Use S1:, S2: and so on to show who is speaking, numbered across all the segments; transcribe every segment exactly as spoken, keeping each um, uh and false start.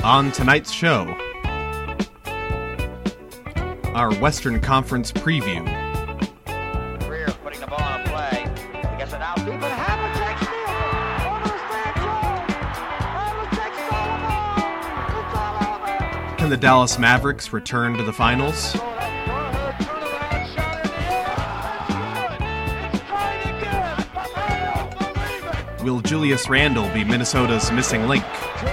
S1: On tonight's show, our Western Conference preview.
S2: Greer putting the ball on a play. He gets it out deep, and Havlicek steals it. Over his man Jones. Havlicek stole the ball. It's all over.
S1: Can the Dallas Mavericks return to the finals? Will Julius Randle be Minnesota's missing link?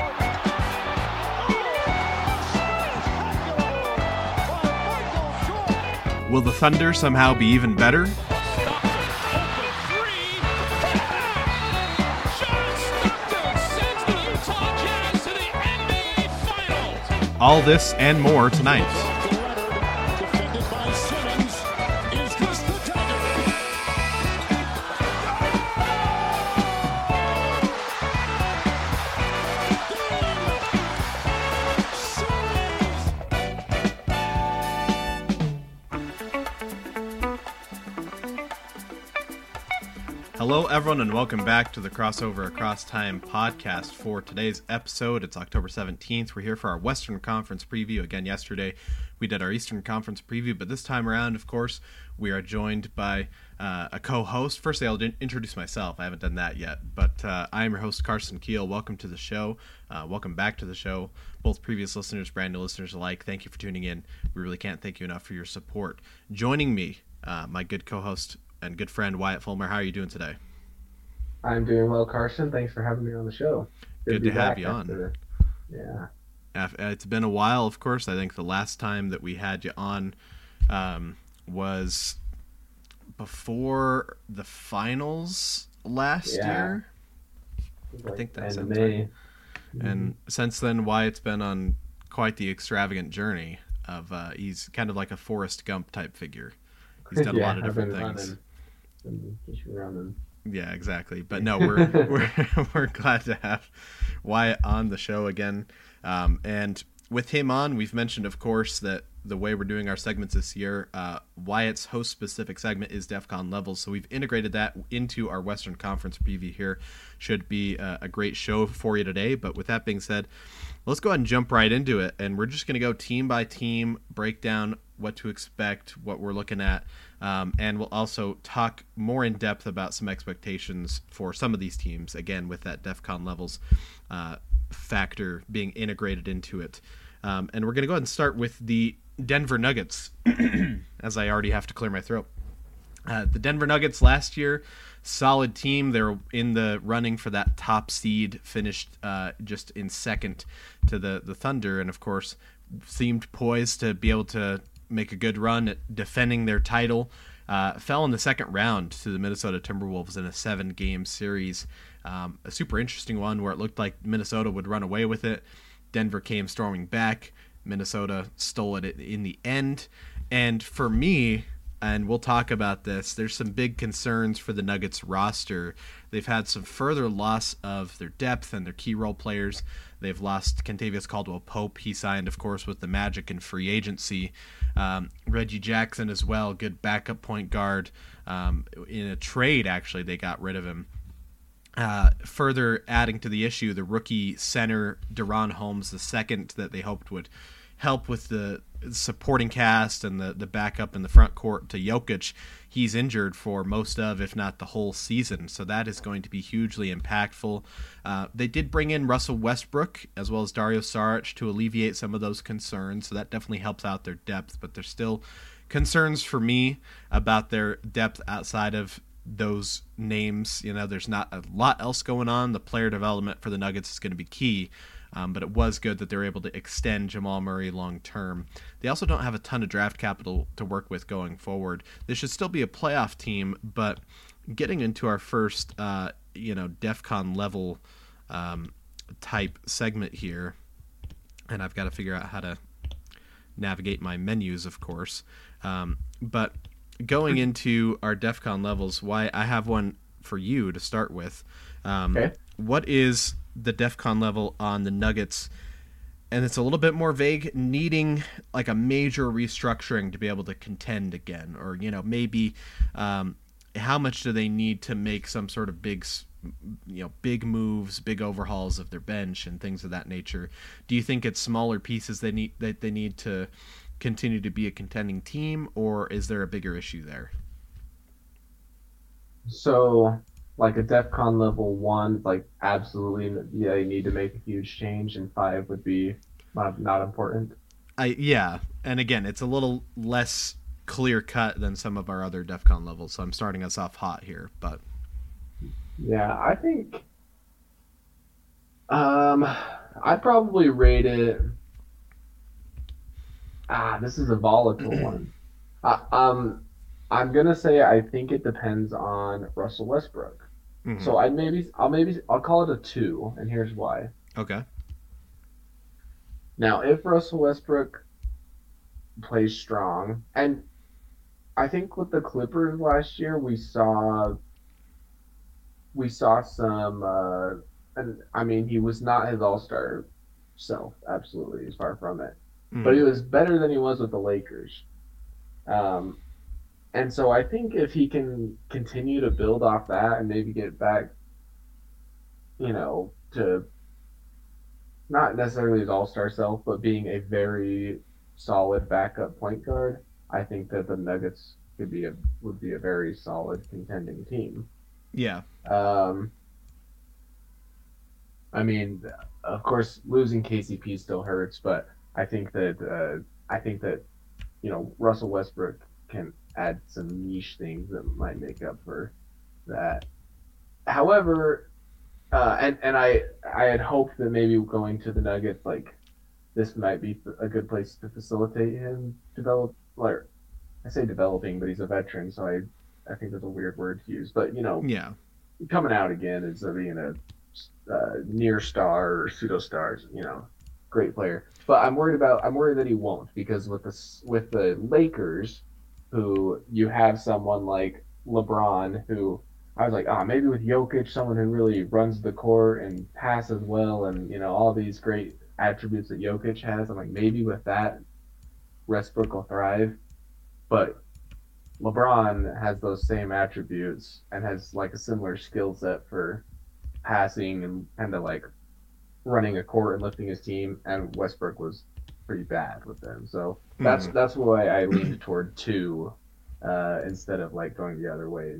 S1: Will the Thunder somehow be even better? All this and more tonight. Hello, everyone, and welcome back to the Crossover Across Time podcast. For today's episode, it's October seventeenth. We're here for our Western Conference preview. Again, yesterday we did our Eastern Conference preview, but this time around, of course, we are joined by uh, a co-host. Firstly, I'll introduce myself. I haven't done that yet, but uh, I am your host, Carson Keel. Welcome to the show. Uh, welcome back to the show. Both previous listeners, brand new listeners alike, thank you for tuning in. We really can't thank you enough for your support. Joining me, uh, my good co-host and good friend, Wyatt Fulmer. How are you doing today?
S3: I'm doing well, Carson. Thanks for having me on the show.
S1: Good, good to have you on.
S3: After, yeah.
S1: It's been a while, of course. I think the last time that we had you on um, was before the finals last
S3: yeah.
S1: year.
S3: Like
S1: I think that's
S3: end
S1: it.
S3: of May.
S1: And since then, Wyatt's been on quite the extravagant journey of uh, he's kind of like a Forrest Gump type figure. He's done
S3: yeah,
S1: a lot of different
S3: I've been
S1: things.
S3: Running. Just running.
S1: Yeah, exactly. But no, we're we're we're glad to have Wyatt on the show again. Um, and with him on, we've mentioned, of course, that the way we're doing our segments this year, uh, Wyatt's host-specific segment is DEF CON Levels. So we've integrated that into our Western Conference preview here. Should be a, a great show for you today. But with that being said, let's go ahead and jump right into it. And we're just going to go team by team, break down what to expect, what we're looking at. Um, and we'll also talk more in depth about some expectations for some of these teams, again, with that DEF CON Levels uh, factor being integrated into it. Um, and we're going to go ahead and start with the Denver Nuggets, as I already have to clear my throat. Uh, the Denver Nuggets last year, solid team. They were in the running for that top seed, finished uh, just in second to the, the Thunder, and of course seemed poised to be able to make a good run at defending their title. Uh, fell in the second round to the Minnesota Timberwolves in a seven-game series. Um, a super interesting one where it looked like Minnesota would run away with it. Denver came storming back. Minnesota stole it in the end. And for me, and we'll talk about this, there's some big concerns for the Nuggets roster. They've had some further loss of their depth and their key role players. They've lost Kentavious Caldwell-Pope. He signed, of course, with the Magic in free agency. Um, Reggie Jackson as well, good backup point guard. Um, in a trade, actually, they got rid of him. Uh, further adding to the issue, the rookie center, Deron Holmes the second, that they hoped would help with the supporting cast and the, the backup in the front court to Jokic. He's injured for most of, if not the whole season, so that is going to be hugely impactful. Uh, they did bring in Russell Westbrook as well as Dario Saric to alleviate some of those concerns, so that definitely helps out their depth, but there's still concerns for me about their depth outside of those names. You know, there's not a lot else going on. The player development for the Nuggets is going to be key. Um, but it was good that they were able to extend Jamal Murray long term. They also don't have a ton of draft capital to work with going forward. This should still be a playoff team, but getting into our first, uh, you know, DEF CON level um, type segment here, and I've got to figure out how to navigate my menus, of course. Um, but going into our DEF CON levels, why I have one for you to start with. Um,
S3: okay.
S1: What is the DEF CON level on the Nuggets? And it's a little bit more vague, needing like a major restructuring to be able to contend again, or, you know, maybe um, how much do they need to make some sort of big you know, big moves, big overhauls of their bench and things of that nature. Do you think it's smaller pieces they need that they need to continue to be a contending team, or is there a bigger issue there?
S3: So, like a DEFCON level one, like absolutely, yeah, you need to make a huge change, and five would be not, not important.
S1: I yeah, and again, it's a little less clear cut than some of our other DEFCON levels, so I'm starting us off hot here, but
S3: Yeah, I think um, I'd probably rate it. Ah, this is a volatile one. Uh, um, I'm gonna say I think it depends on Russell Westbrook.
S1: mhm.
S3: So I maybe I'll maybe I'll call it a two, and here's why.
S1: Okay.
S3: Now, if Russell Westbrook plays strong, and I think with the Clippers last year, we saw we saw some, uh, and I mean, he was not his all-star self. Absolutely, he's far from it. But he
S1: Mhm.
S3: was better than he was with the Lakers. Um, and so I think if he can continue to build off that and maybe get back, you know, to not necessarily his all-star self, but being a very solid backup point guard, I think that the Nuggets could be a would be a very solid contending team.
S1: Yeah.
S3: Um, I mean, of course, losing K C P still hurts, but I think that uh, I think that you know Russell Westbrook can add some niche things that might make up for that. However, uh, and and I I had hoped that maybe going to the Nuggets, like this might be a good place to facilitate him develop. Like I say developing, but he's a veteran, so I I think that's a weird word to use. But you know,
S1: Yeah.
S3: coming out again as uh, being a uh, near star or pseudo stars, you know, great player. But I'm worried about I'm worried that he won't, because with the with the Lakers, who you have someone like LeBron, who I was like, ah, maybe with Jokic, someone who really runs the court and passes well, and you know all these great attributes that Jokic has. I'm like, maybe with that, Westbrook will thrive. But LeBron has those same attributes and has like a similar skill set for passing and kind of like running a court and lifting his team, and Westbrook was pretty bad with them. So that's
S1: Mhm.
S3: that's why I leaned toward two uh, instead of like going the other way,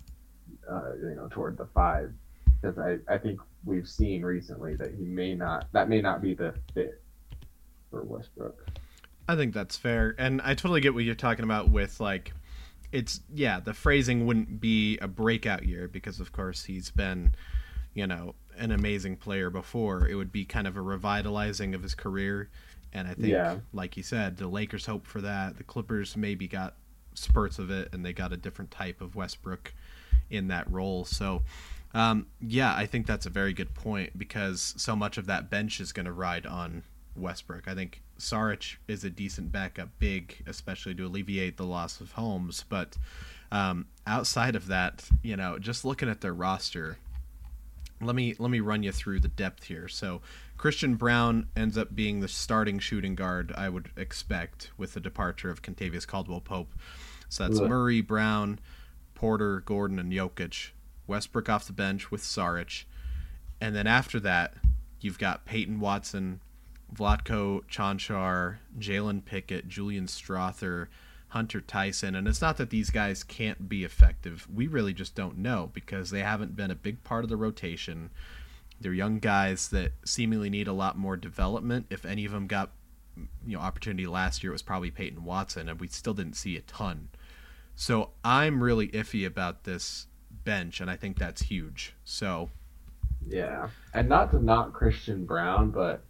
S3: uh, you know, toward the five, because I, I think we've seen recently that he may not that may not be the fit for Westbrook.
S1: I think that's fair, and I totally get what you're talking about with like it's yeah, the phrasing wouldn't be a breakout year because of course he's been, you know, an amazing player before. It would be kind of a revitalizing of his career, and I think
S3: Yeah.
S1: like you said, the Lakers hope for that. The Clippers maybe got spurts of it and they got a different type of Westbrook in that role. So um, yeah, I think that's a very good point because so much of that bench is going to ride on Westbrook. I think Saric is a decent backup big, especially to alleviate the loss of Holmes. But um, outside of that, you know, just looking at their roster, let me let me run you through the depth here. So Christian Brown ends up being the starting shooting guard I would expect with the departure of Kentavious Caldwell-Pope. So that's
S3: Ugh.
S1: Murray, Brown, Porter, Gordon, and Jokic. Westbrook off the bench with Saric. And then after that, you've got Peyton Watson, Vlatko Chanchar, Jalen Pickett, Julian Strother, Hunter Tyson. And it's not that these guys can't be effective. We really just don't know because they haven't been a big part of the rotation. They're young guys that seemingly need a lot more development. If any of them got you know opportunity last year, it was probably Peyton Watson, and we still didn't see a ton. So I'm really iffy about this bench, and I think that's huge. So
S3: Yeah, and not to knock Christian Brown, but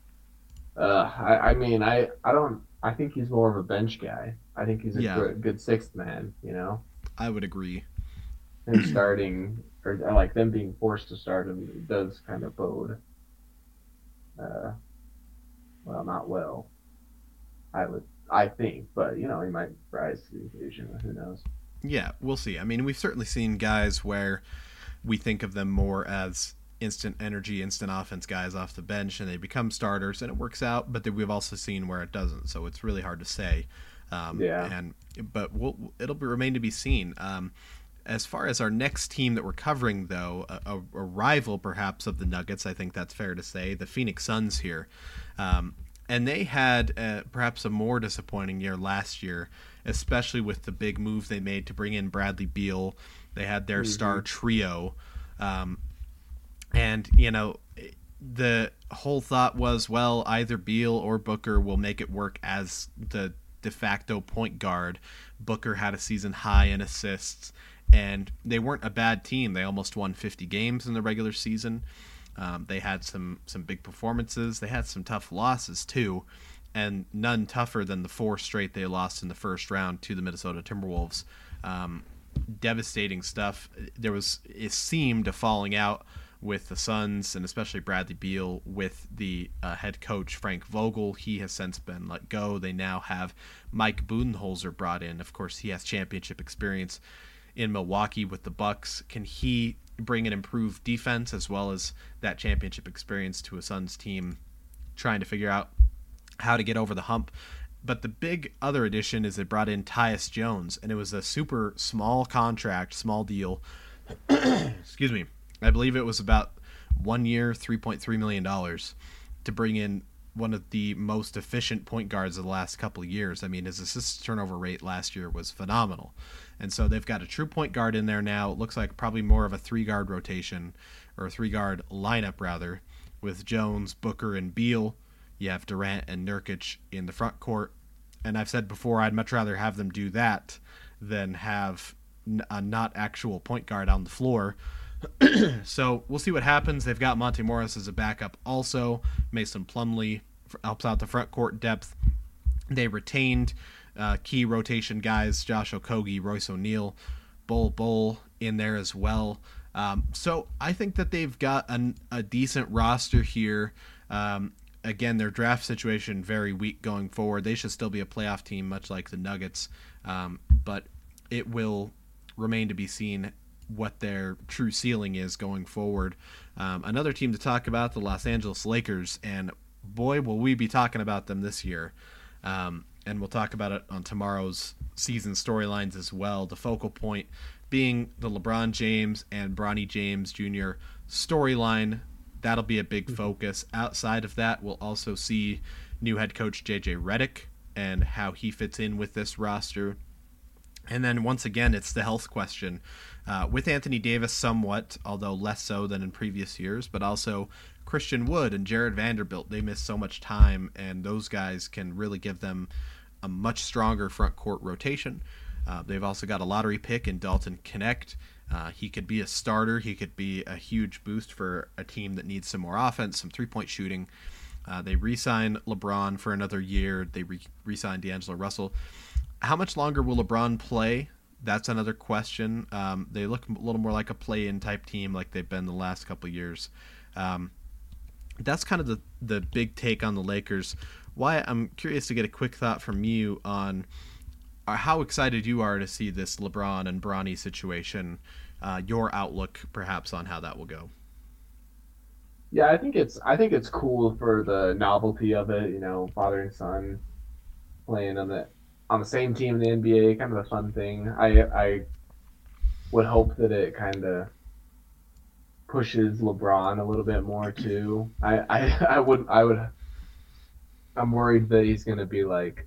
S3: uh, I, I mean, I, I don't. I think he's more of a bench guy. I think he's a
S1: Yeah.
S3: good, good sixth man. You know,
S1: I would agree.
S3: him starting or like them being forced to start him does kind of bode. Uh, well, not well. I would, I think, but you know, he might rise to the occasion. Who knows?
S1: Yeah, we'll see. I mean, we've certainly seen guys where we think of them more as instant energy, instant offense guys off the bench, and they become starters, and it works out. But then we've also seen where it doesn't, so it's really hard to say. Um,
S3: Yeah.
S1: And but we'll, it'll be, remain to be seen. Um, as far as our next team that we're covering, though, a, a, a rival perhaps of the Nuggets, I think that's fair to say, the Phoenix Suns here. Um, and they had uh, perhaps a more disappointing year last year, especially with the big move they made to bring in Bradley Beal. They had their mm-hmm. star trio. Um, and, you know, the whole thought was, well, either Beal or Booker will make it work as the de facto point guard. Booker had a season high in assists, and they weren't a bad team. They almost won fifty games in the regular season. Um, they had some some big performances. They had some tough losses too, and none tougher than the four straight they lost in the first round to the Minnesota Timberwolves. Um, devastating stuff. There was, it seemed, a falling out with the Suns, and especially Bradley Beal, with the uh, head coach Frank Vogel. He has since been let go. They now have Mike Budenholzer brought in. Of course, he has championship experience in Milwaukee with the Bucks. Can he bring an improved defense as well as that championship experience to a Suns team trying to figure out how to get over the hump? But the big other addition is they brought in Tyus Jones, and it was a super small contract, small deal. Excuse me. I believe it was about one year, three point three million dollars to bring in one of the most efficient point guards of the last couple of years. I mean, his assist turnover rate last year was phenomenal. And so they've got a true point guard in there now. It looks like probably more of a three-guard rotation, or a three-guard lineup, rather, with Jones, Booker, and Beal. You have Durant and Nurkic in the front court. And I've said before, I'd much rather have them do that than have a not actual point guard on the floor. So we'll see what happens. They've got Monte Morris as a backup also. Mason Plumlee helps out the front court depth. They retained uh, key rotation guys, Josh Okogie, Royce O'Neal, Bol Bol in there as well. Um, so I think that they've got an, a decent roster here. Um, again, their draft situation very weak going forward. They should still be a playoff team, much like the Nuggets. Um, but it will remain to be seen what their true ceiling is going forward. Um, another team to talk about, the Los Angeles Lakers, and boy, will we be talking about them this year. Um, and we'll talk about it on tomorrow's season storylines as well. The focal point being the LeBron James and Bronny James Junior storyline. That'll be a big focus. Outside of that, we'll also see new head coach J J Redick and how he fits in with this roster. And then once again, it's the health question. Uh, with Anthony Davis somewhat, although less so than in previous years, but also Christian Wood and Jared Vanderbilt. They miss so much time, and those guys can really give them a much stronger front court rotation. Uh, they've also got a lottery pick in Dalton Knecht. Uh, he could be a starter. He could be a huge boost for a team that needs some more offense, some three-point shooting. Uh, they re-sign LeBron for another year. They re- re-sign D'Angelo Russell. How much longer will LeBron play? That's another question. Um, they look a little more like a play-in type team like they've been the last couple of years. Um, that's kind of the, the big take on the Lakers. Wyatt, I'm curious to get a quick thought from you on uh, how excited you are to see this LeBron and Bronny situation, uh, your outlook perhaps on how that will go.
S3: Yeah, I think it's I think it's cool for the novelty of it, you know, father and son playing on the on the same team in the N B A, kind of a fun thing. I I would hope that it kind of pushes LeBron a little bit more too. I I, I would I would I'm worried that he's gonna be like,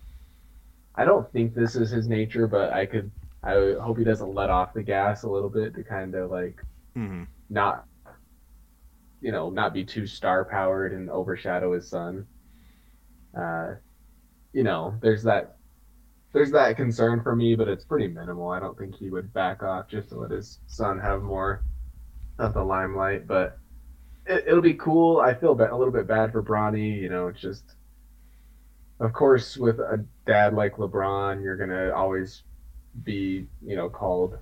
S3: I don't think this is his nature, but I could I hope he doesn't let off the gas a little bit to kind of like
S1: mm-hmm.
S3: not you know not be too star powered and overshadow his son. Uh, you know, there's that. There's that concern for me, but it's pretty minimal. I don't think he would back off just to let his son have more of the limelight. But it, it'll be cool. I feel a little bit bad for Bronny. You know, it's just, of course, with a dad like LeBron, you're gonna always be, you know, called.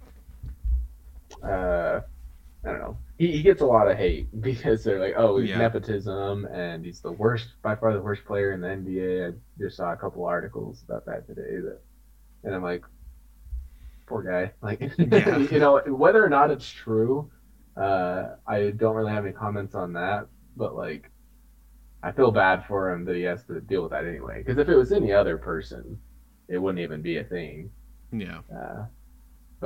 S3: Uh, I don't know. He, he gets a lot of hate because they're like, oh, he's
S1: yeah.
S3: nepotism, and he's the worst, by far the worst player in the N B A. I just saw a couple articles about that today, that, and I'm like, poor guy. Like, yeah. You know, whether or not it's true, uh, I don't really have any comments on that. But like, I feel bad for him that he has to deal with that anyway. Because if it was any other person, it wouldn't even be a thing.
S1: Yeah.
S3: Uh, but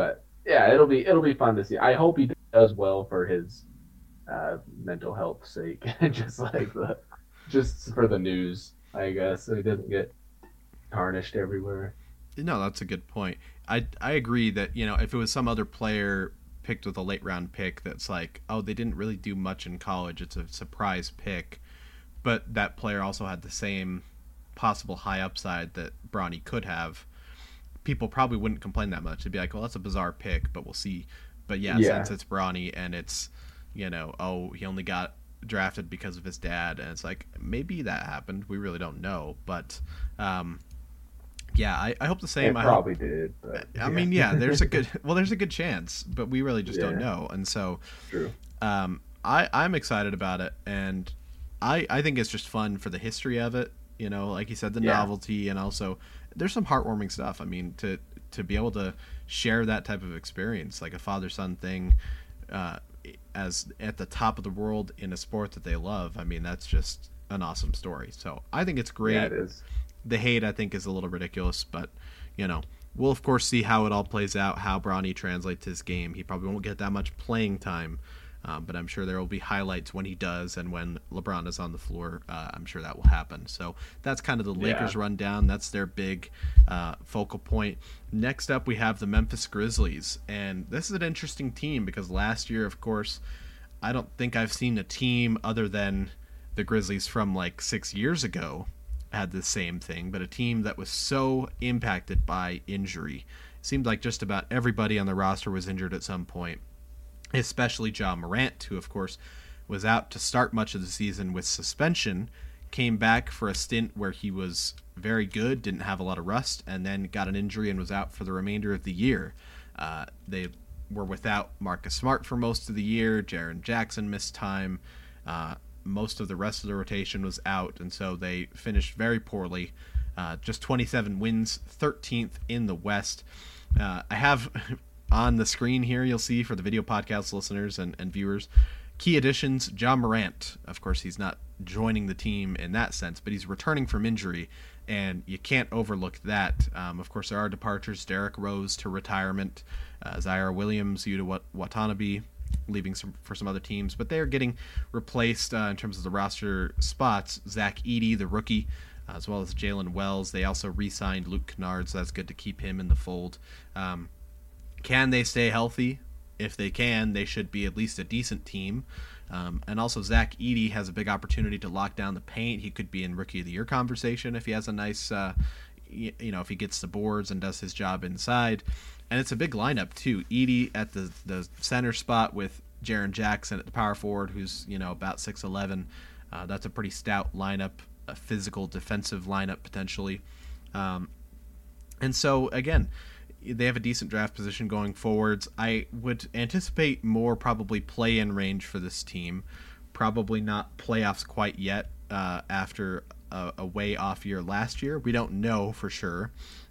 S3: yeah, it'll be it'll be fun to see. I hope he does well for his uh, mental health sake, just like the just for the news, I guess, so he doesn't get tarnished everywhere.
S1: No, that's a good point. I I agree that, you know, if it was some other player picked with a late round pick that's like, oh, they didn't really do much in college, it's a surprise pick, but that player also had the same possible high upside that Bronny could have, people probably wouldn't complain that much. They'd be like, well, that's a bizarre pick, but we'll see. But yeah,
S3: Yeah,
S1: since it's Bronny and it's, you know, oh, he only got drafted because of his dad, and it's like, maybe that happened. We really don't know. But um, yeah, I, I hope the same.
S3: it
S1: I hope.
S3: probably did, but
S1: I
S3: yeah.
S1: mean, yeah, there's a good, well, there's a good chance, but we really just don't
S3: Yeah.
S1: know. And so
S3: True.
S1: um, I, I'm excited about it, and I, I think it's just fun for the history of it. You know, like you said, the
S3: Yeah.
S1: novelty, and also there's some heartwarming stuff. I mean, to to be able to share that type of experience, like a father son thing, uh, as at the top of the world in a sport that they love. I mean, that's just an awesome story. So I think it's great.
S3: Yeah, it is.
S1: The hate, I think, is a little ridiculous, but you know, we'll of course see how it all plays out, how Bronny translates his game. He probably won't get that much playing time, um, but I'm sure there will be highlights when he does, and when LeBron is on the floor, uh, I'm sure that will happen. So that's kind of the Lakers
S3: Yeah.
S1: rundown. That's their big uh, focal point. Next up, we have the Memphis Grizzlies, and this is an interesting team because last year, of course, I don't think I've seen a team other than the Grizzlies from like six years ago had the same thing, but a team that was so impacted by injury. It seemed like just about everybody on the roster was injured at some point, especially Ja Morant, who, of course, was out to start much of the season with suspension, came back for a stint where he was very good, didn't have a lot of rust, and then got an injury and was out for the remainder of the year. Uh, they were without Marcus Smart for most of the year. Jaren Jackson missed time. Uh, most of the rest of the rotation was out, and so they finished very poorly. Uh, just twenty-seven wins, thirteenth in the West. Uh, I have on the screen here, you'll see for the video podcast listeners and, and viewers, key additions. Ja Morant, of course, he's not joining the team in that sense, but he's returning from injury, and you can't overlook that. Um, of course, there are departures. Derrick Rose to retirement, uh, Zaire Williams, Yuta Watanabe, leaving some, for some other teams, but they're getting replaced uh, in terms of the roster spots. Zach Edey, the rookie, uh, as well as Jalen Wells. They also re-signed Luke Kennard, so that's good to keep him in the fold. Um, can they stay healthy? If they can, they should be at least a decent team. Um, and also, Zach Edey has a big opportunity to lock down the paint. He could be in Rookie of the Year conversation if he has a nice, uh, you, you know, if he gets the boards and does his job inside. And it's a big lineup too. Edey at the the center spot with Jaren Jackson at the power forward, who's, you know, about six eleven. Uh, that's a pretty stout lineup, a physical defensive lineup potentially. Um, and so again, they have a decent draft position going forwards. I would anticipate more probably play-in range for this team. Probably not playoffs quite yet uh, after a, a way off year last year. We don't know for sure.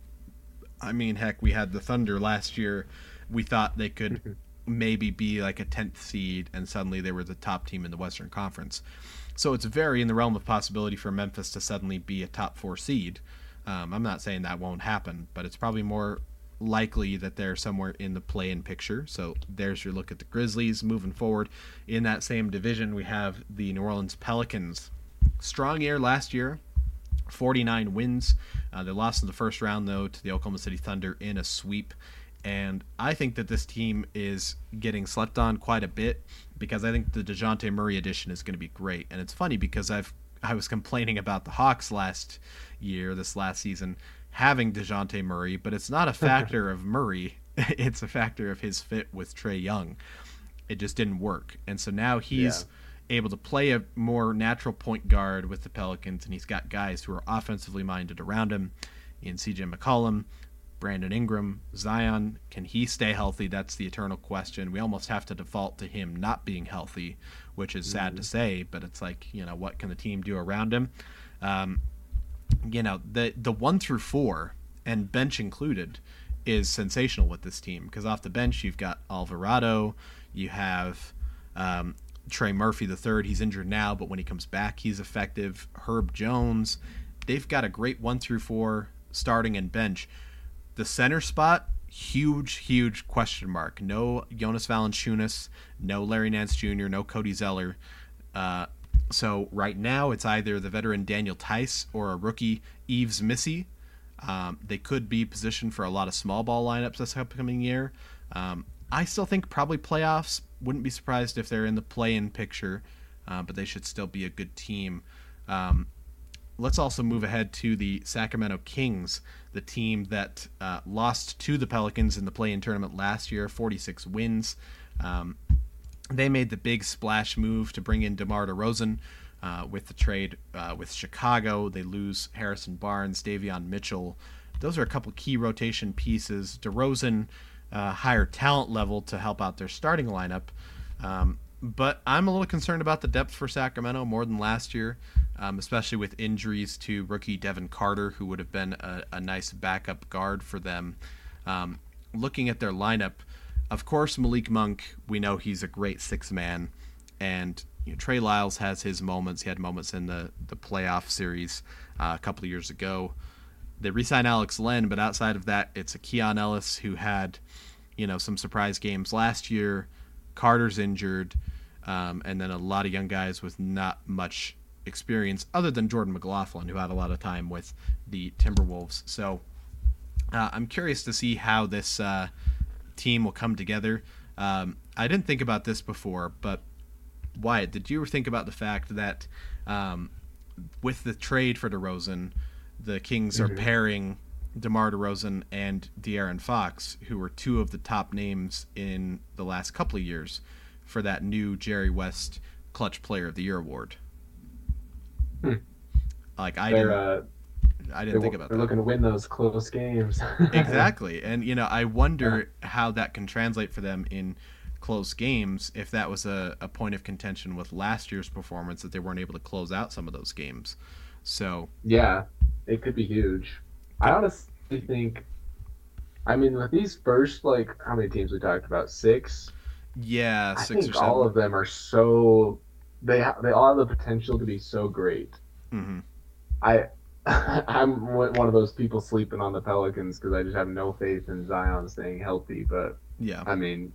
S1: I mean, heck, we had the Thunder last year. We thought they could maybe be like a tenth seed, and suddenly they were the top team in the Western Conference. So it's very in the realm of possibility for Memphis to suddenly be a top four seed. Um, I'm not saying that won't happen, but it's probably more likely that they're somewhere in the play-in picture. So there's your look at the Grizzlies. Moving forward in that same division, we have the New Orleans Pelicans. Strong year last year, forty-nine wins. Uh, they lost in the first round, though, to the Oklahoma City Thunder in a sweep. And I think that this team is getting slept on quite a bit because I think the DeJounte Murray addition is going to be great. And it's funny because I've I was complaining about the Hawks last year, this last season, having DeJounte Murray, but it's not a factor of Murray. It's a factor of his fit with Trae Young. It just didn't work. And so now he's yeah. able to play a more natural point guard with the Pelicans, and he's got guys who are offensively minded around him in C J McCollum, Brandon Ingram, Zion. Can he stay healthy? That's the eternal question. We almost have to default to him not being healthy, which is sad mm-hmm. to say, but it's like, you know, what can the team do around him? Um, you know, the the one through four, and bench included, is sensational with this team because off the bench you've got Alvarado, you have um, Trey Murphy the third. He's injured now, but when he comes back, he's effective. Herb Jones. They've got a great one through four starting and bench. The center spot, huge, huge question mark. No Jonas Valanciunas, no Larry Nance Junior, no Cody Zeller. Uh, so right now it's either the veteran Daniel Tice or a rookie Yves Missy. Um, they could be positioned for a lot of small ball lineups this upcoming year. Um, I still think probably playoffs. Wouldn't be surprised if they're in the play-in picture, uh, but they should still be a good team. Um, let's also move ahead to the Sacramento Kings, the team that uh, lost to the Pelicans in the play-in tournament last year, forty-six wins. Um, they made the big splash move to bring in DeMar DeRozan uh, with the trade uh, with Chicago. They lose Harrison Barnes, Davion Mitchell. Those are a couple key rotation pieces. DeRozan, uh, higher talent level to help out their starting lineup. Um, but I'm a little concerned about the depth for Sacramento more than last year, um, especially with injuries to rookie Devin Carter, who would have been a, a nice backup guard for them. Um, looking at their lineup, of course, Malik Monk, we know he's a great six-man, and you know, Trey Lyles has his moments. He had moments in the, the playoff series uh, a couple of years ago. They re-signed Alex Len, but outside of that, it's a Keon Ellis who had, you know, some surprise games last year. Carter's injured, um, and then a lot of young guys with not much experience other than Jordan McLaughlin, who had a lot of time with the Timberwolves. So uh, I'm curious to see how this uh, team will come together. Um, I didn't think about this before, but Wyatt, did you ever think about the fact that um, with the trade for DeRozan, the Kings are mm-hmm. pairing DeMar DeRozan and De'Aaron Fox, who were two of the top names in the last couple of years for that new Jerry West Clutch Player of the Year award?
S3: Hmm.
S1: Like I didn't, uh, I didn't think about
S3: they're
S1: that.
S3: They're looking to win those close games.
S1: Exactly, and you know, I wonder yeah. how that can translate for them in close games. If that was a, a point of contention with last year's performance, that they weren't able to close out some of those games. So
S3: yeah, it could be huge. I honestly think, I mean, with these first, like, how many teams we talked about? Six?
S1: Yeah,
S3: I
S1: six
S3: think
S1: or seven.
S3: all of them are so, they ha- they all have the potential to be so great.
S1: Mm-hmm.
S3: I, I'm one of those people sleeping on the Pelicans because I just have no faith in Zion staying healthy. But,
S1: yeah,
S3: I mean,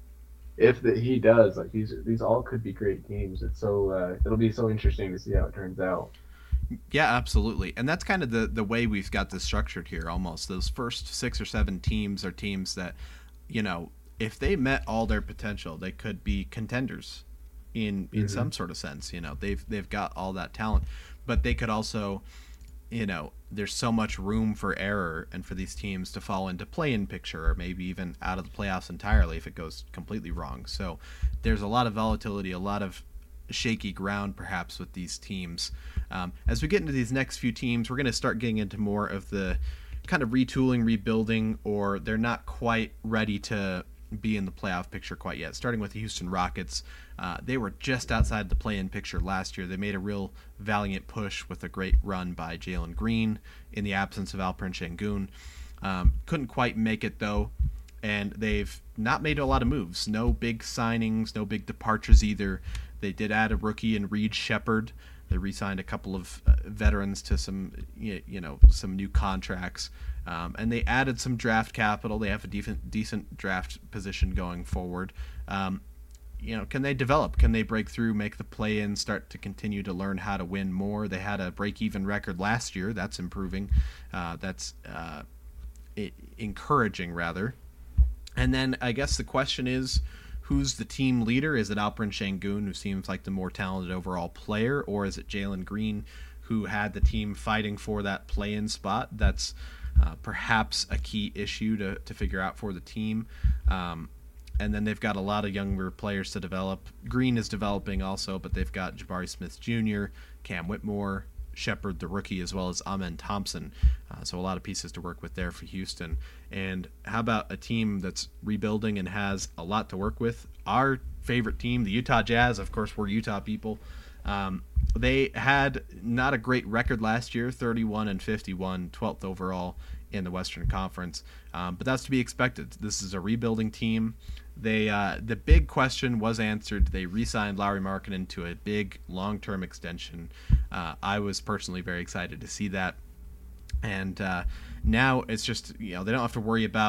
S3: if the, he does, like, these these all could be great teams. It's so, uh, it'll be so interesting to see how it turns out.
S1: Yeah, absolutely. And that's kind of the, the way we've got this structured here almost. Those first six or seven teams are teams that, you know, if they met all their potential, they could be contenders in in mm-hmm. some sort of sense. You know, they've they've got all that talent, but they could also, you know, there's so much room for error and for these teams to fall into play-in picture or maybe even out of the playoffs entirely if it goes completely wrong. So there's a lot of volatility, a lot of shaky ground perhaps with these teams. Um, as we get into these next few teams, we're going to start getting into more of the kind of retooling, rebuilding, or they're not quite ready to be in the playoff picture quite yet. Starting with the Houston Rockets, uh, they were just outside the play-in picture last year. They made a real valiant push with a great run by Jalen Green in the absence of Alperen Sengun. Um, couldn't quite make it though, and they've not made a lot of moves. No big signings, no big departures either. They did add a rookie in Reed Shepherd. They re-signed a couple of uh, veterans to some, you know, some new contracts, um, and they added some draft capital. They have a decent, decent draft position going forward. Um, you know, can they develop? Can they break through, make the play-in, start to continue to learn how to win more? They had a break-even record last year. That's improving. Uh, that's uh, it, encouraging, rather. And then I guess the question is, who's the team leader? Is it Alperen Sengun, who seems like the more talented overall player, or is it Jalen Green, who had the team fighting for that play-in spot? That's uh, perhaps a key issue to, to figure out for the team. Um, and then they've got a lot of younger players to develop. Green is developing also, but they've got Jabari Smith Junior, Cam Whitmore, Shepherd, the rookie, as well as Amen Thompson. Uh, so a lot of pieces to work with there for Houston. And how about a team that's rebuilding and has a lot to work with? Our favorite team, the Utah Jazz. Of course, we're Utah people. Um, they had not a great record last year, thirty-one and fifty-one, twelfth overall in the Western Conference. Um, but that's to be expected. This is a rebuilding team. They uh, the big question was answered. They re-signed Lauri Markkanen to a big long-term extension. Uh, I was personally very excited to see that. And uh, now it's just, you know, they don't have to worry about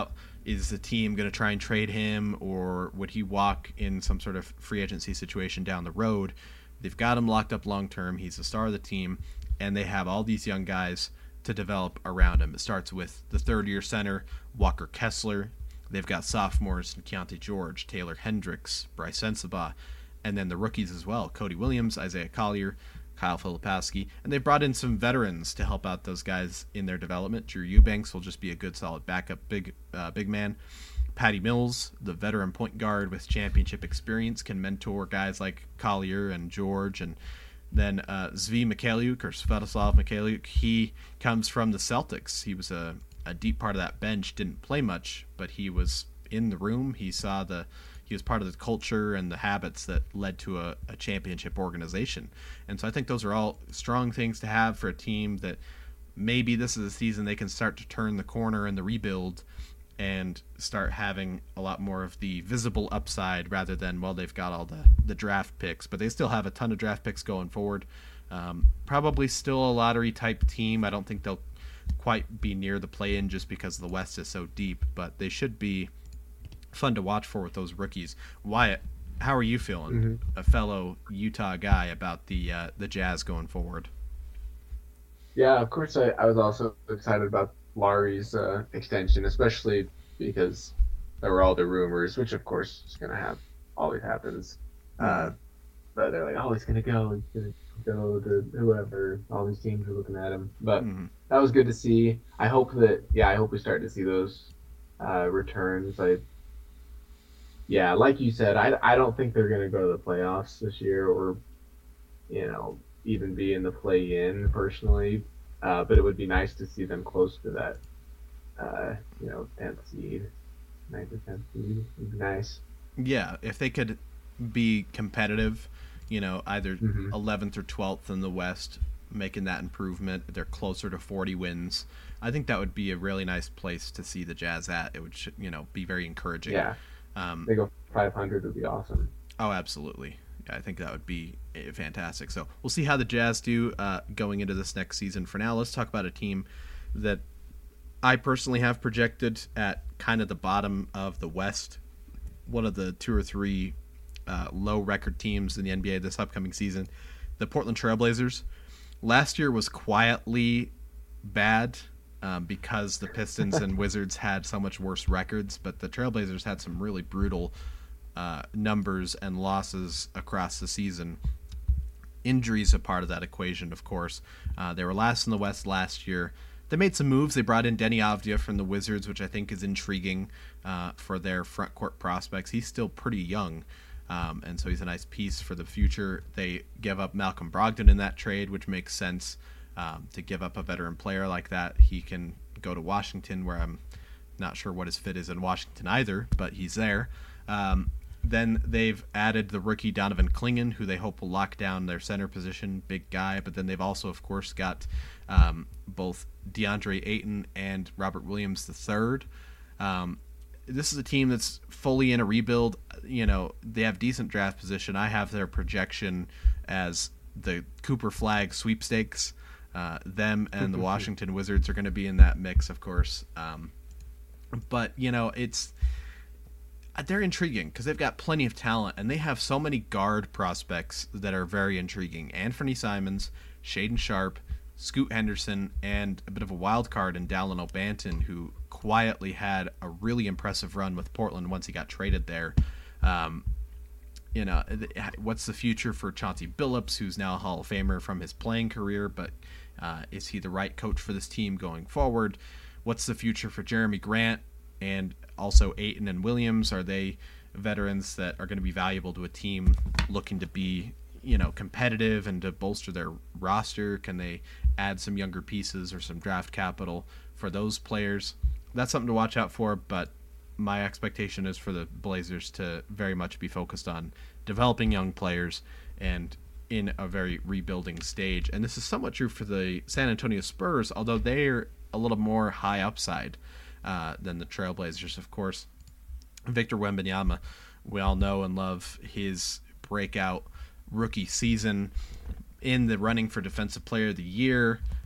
S1: is the team going to try and trade him, or would he walk in some sort of free agency situation down the road? They've got him locked up long term. He's the star of the team, and they have all these young guys to develop around him. It starts with the third-year center, Walker Kessler. They've got sophomores, Keontae George, Taylor Hendricks, Bryce Sensabaugh, and then the rookies as well, Cody Williams, Isaiah Collier, Kyle Filipowski, and they brought in some veterans to help out those guys in their development. Drew Eubanks will just be a good, solid backup big uh, big man. Patty Mills, the veteran point guard with championship experience, can mentor guys like Collier and George. And then uh, Zvi Mikhailiuk, or Svetoslav Mikhailiuk, he comes from the Celtics. He was a, a deep part of that bench, didn't play much, but he was in the room. He saw the He was part of the culture and the habits that led to a, a championship organization. And so I think those are all strong things to have for a team that maybe this is a season they can start to turn the corner in the rebuild and start having a lot more of the visible upside rather than, well, they've got all the, the draft picks. But they still have a ton of draft picks going forward. Um, probably still a lottery-type team. I don't think they'll quite be near the play-in just because the West is so deep, but they should be fun to watch for with those rookies. Wyatt, how are you feeling, mm-hmm. a fellow Utah guy, about the uh, the Jazz going forward?
S3: Yeah, of course. I, I was also excited about Lauri's uh, extension, especially because there were all the rumors, which of course is going to have always happens. Mm-hmm. Uh, but they're like, oh, he's going to go. He's going to go to whoever. All these teams are looking at him. But mm-hmm. that was good to see. I hope that, yeah, I hope we start to see those uh, returns. I Yeah, like you said, I, I don't think they're going to go to the playoffs this year, or, you know, even be in the play-in personally. Uh, but it would be nice to see them close to that, uh, you know, tenth seed, ninth or tenth seed. Would be nice.
S1: Yeah, if they could be competitive, you know, either
S3: mm-hmm.
S1: eleventh or twelfth in the West, making that improvement, they're closer to forty wins. I think that would be a really nice place to see the Jazz at. It would, you know, be very encouraging.
S3: Yeah.
S1: Um,
S3: they go five hundred would be awesome.
S1: Oh, absolutely. Yeah, I think that would be fantastic. So we'll see how the Jazz do uh, going into this next season. For now, let's talk about a team that I personally have projected at kind of the bottom of the West, one of the two or three uh, low record teams in the N B A this upcoming season, the Portland Trailblazers. Last year was quietly bad. Um, because the Pistons and Wizards had so much worse records, but the Trailblazers had some really brutal uh, numbers and losses across the season. Injuries a part of that equation, of course. Uh, they were last in the West last year. They made some moves. They brought in Denny Avdia from the Wizards, which I think is intriguing uh, for their front court prospects. He's still pretty young, um, and so he's a nice piece for the future. They give up Malcolm Brogdon in that trade, which makes sense. Um, to give up a veteran player like that. He can go to Washington, where I'm not sure what his fit is in Washington either, but he's there. Um, then they've added the rookie Donovan Clingan, who they hope will lock down their center position, big guy. But then they've also, of course, got um, both DeAndre Ayton and Robert Williams the third. Um, this is a team that's fully in a rebuild. You know, they have decent draft position. I have their projection as the Cooper Flag sweepstakes. Uh, them and the Washington Wizards are going to be in that mix, of course. Um, but, you know, it's they're intriguing because they've got plenty of talent, and they have so many guard prospects that are very intriguing. Anthony Simons, Shaedon Sharpe, Scoot Henderson, and a bit of a wild card in Dallin O'Banton, who quietly had a really impressive run with Portland once he got traded there. Um, you know, what's the future for Chauncey Billups, who's now a Hall of Famer from his playing career, but uh, is he the right coach for this team going forward? What's the future for Jeremy Grant and also Ayton and Williams? Are they veterans that are going to be valuable to a team looking to be, you know, competitive and to bolster their roster? Can they add some younger pieces or some draft capital for those players? That's something to watch out for, but my expectation is for the Blazers to very much be focused on developing young players and in a very rebuilding stage. And this is somewhat true for the San Antonio Spurs, although they're a little more high upside uh, than the Trailblazers, of course. Victor Wembanyama, we all know and love his breakout rookie season, in the running for Defensive Player of the Year.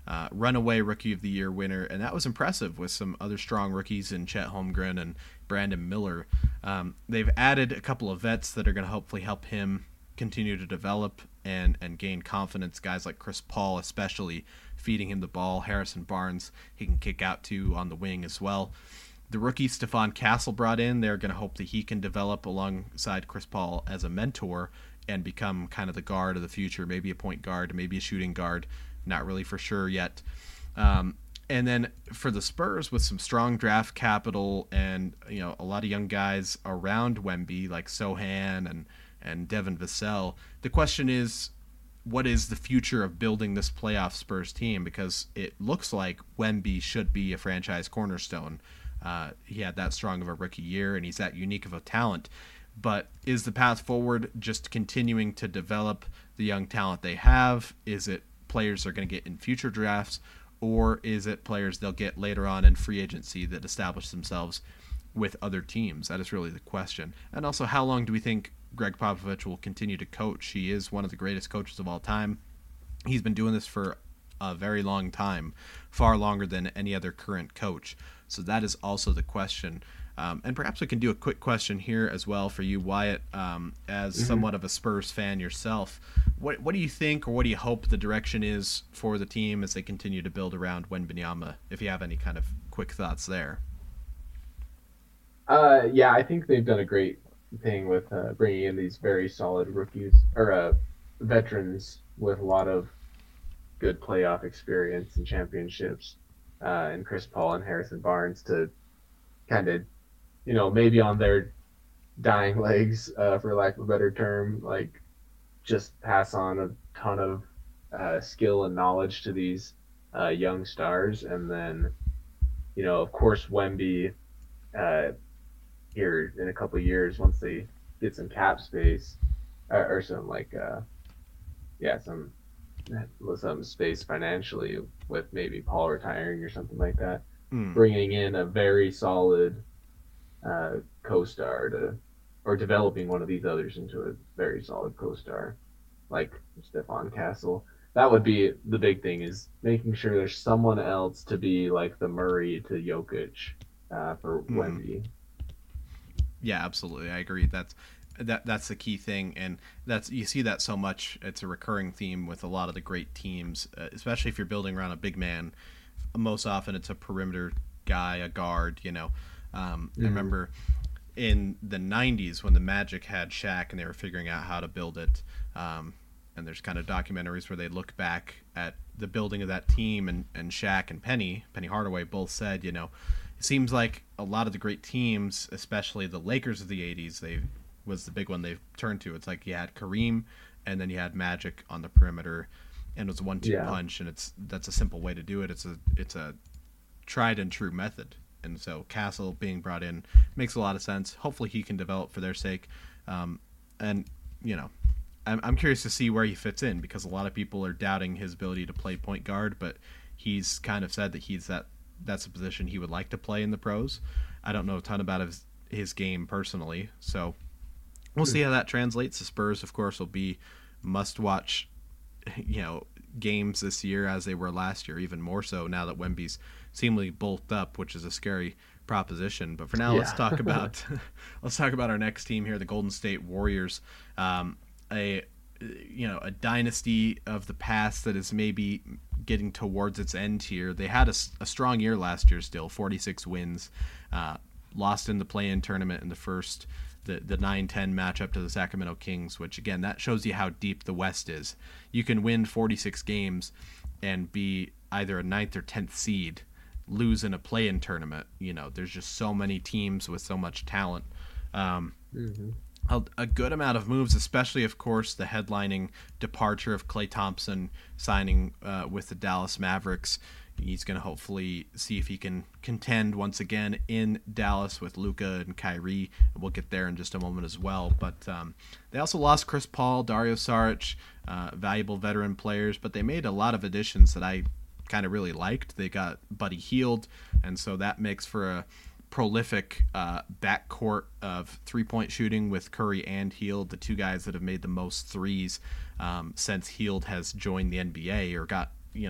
S1: uh, runaway Rookie of the Year winner, and that was impressive with some other strong rookies in Chet Holmgren and Brandon Miller. Um, they've added a couple of vets that are going to hopefully help him continue to develop and, and gain confidence. Guys like Chris Paul, especially feeding him the ball. Harrison Barnes, he can kick out to on the wing as well. The rookie Stephon Castle brought in, they're going to hope that he can develop alongside Chris Paul as a mentor and become kind of the guard of the future, maybe a point guard, maybe a shooting guard, not really for sure yet. Um, and then for the Spurs, with some strong draft capital and, you know, a lot of young guys around Wemby like Sohan and, and Devin Vassell, the question is, what is the future of building this playoff Spurs team? Because it looks like Wemby should be a franchise cornerstone. Uh, he had that strong of a rookie year, and he's that unique of a talent. But is the path forward just continuing to develop the young talent they have? Is it players they're going to get in future drafts? Or is it players they'll get later on in free agency that establish themselves with other teams? That is really the question. And also, how long do we think Greg Popovich will continue to coach? He is one of the greatest coaches of all time. He's been doing this for a very long time, far longer than any other current coach. So that is also the question. Um, and perhaps we can do a quick question here as well for you, Wyatt, um, as mm-hmm. somewhat of a Spurs fan yourself. What what do you think, or what do you hope the direction is for the team as they continue to build around Wembanyama, if you have any kind of quick thoughts there?
S3: Uh, yeah, I think they've done a great thing with uh, bringing in these very solid rookies, or uh, veterans with a lot of good playoff experience and championships. Uh, and Chris Paul and Harrison Barnes to kind of, you know, maybe on their dying legs, uh, for lack of a better term, like just pass on a ton of uh, skill and knowledge to these uh, young stars. And then, you know, of course, Wemby uh, here in a couple of years, once they get some cap space or, or some like, uh, yeah, some some space financially with maybe Paul retiring or something like that, mm. bringing in a very solid uh, co-star to, or developing one of these others into a very solid co-star like Stephon Castle. That would be the big thing, is making sure there's someone else to be like the Murray to Jokic uh, for mm. Wemby.
S1: Yeah, absolutely. I agree. That's that that's the key thing, and that's you see that so much. It's a recurring theme with a lot of the great teams, uh, especially if you're building around a big man. Most often it's a perimeter guy, a guard, you know. Um, mm-hmm. I remember in the nineties when the Magic had Shaq and they were figuring out how to build it, um, and there's kind of documentaries where they look back at the building of that team, and, and Shaq and Penny, Penny Hardaway both said, you know, it seems like a lot of the great teams, especially the Lakers of the eighties, they was the big one they've turned to. It's like you had Kareem, and then you had Magic on the perimeter, and it was a one-two yeah. punch, and it's that's a simple way to do it. It's a it's a tried and true method, and so Castle being brought in makes a lot of sense. Hopefully he can develop for their sake, um, and you know, I'm I'm curious to see where he fits in, because a lot of people are doubting his ability to play point guard, but he's kind of said that he's that that's a position he would like to play in the pros. I don't know a ton about his his game personally, so we'll see how that translates. The Spurs, of course, will be must-watch, you know, games this year as they were last year, even more so now that Wemby's seemingly bulked up, which is a scary proposition. But for now, yeah. let's talk about let's talk about our next team here, the Golden State Warriors. Um, a you know a dynasty of the past that is maybe getting towards its end here. They had a, a strong year last year, still forty-six wins, uh, lost in the play-in tournament in the first. The the nine ten matchup to the Sacramento Kings, which, again, that shows you how deep the West is. You can win forty-six games and be either a ninth or tenth seed, lose in a play-in tournament. You know, there's just so many teams with so much talent. Um, mm-hmm. a, a good amount of moves, especially, of course, the headlining departure of Klay Thompson signing uh, with the Dallas Mavericks. He's going to hopefully see if he can contend once again in Dallas with Luka and Kyrie. We'll get there in just a moment as well. But um, they also lost Chris Paul, Dario Saric, uh, valuable veteran players. But they made a lot of additions that I kind of really liked. They got Buddy Hield, and so that makes for a prolific uh, backcourt of three-point shooting with Curry and Hield, the two guys that have made the most threes um, since Hield has joined the N B A or got, you know,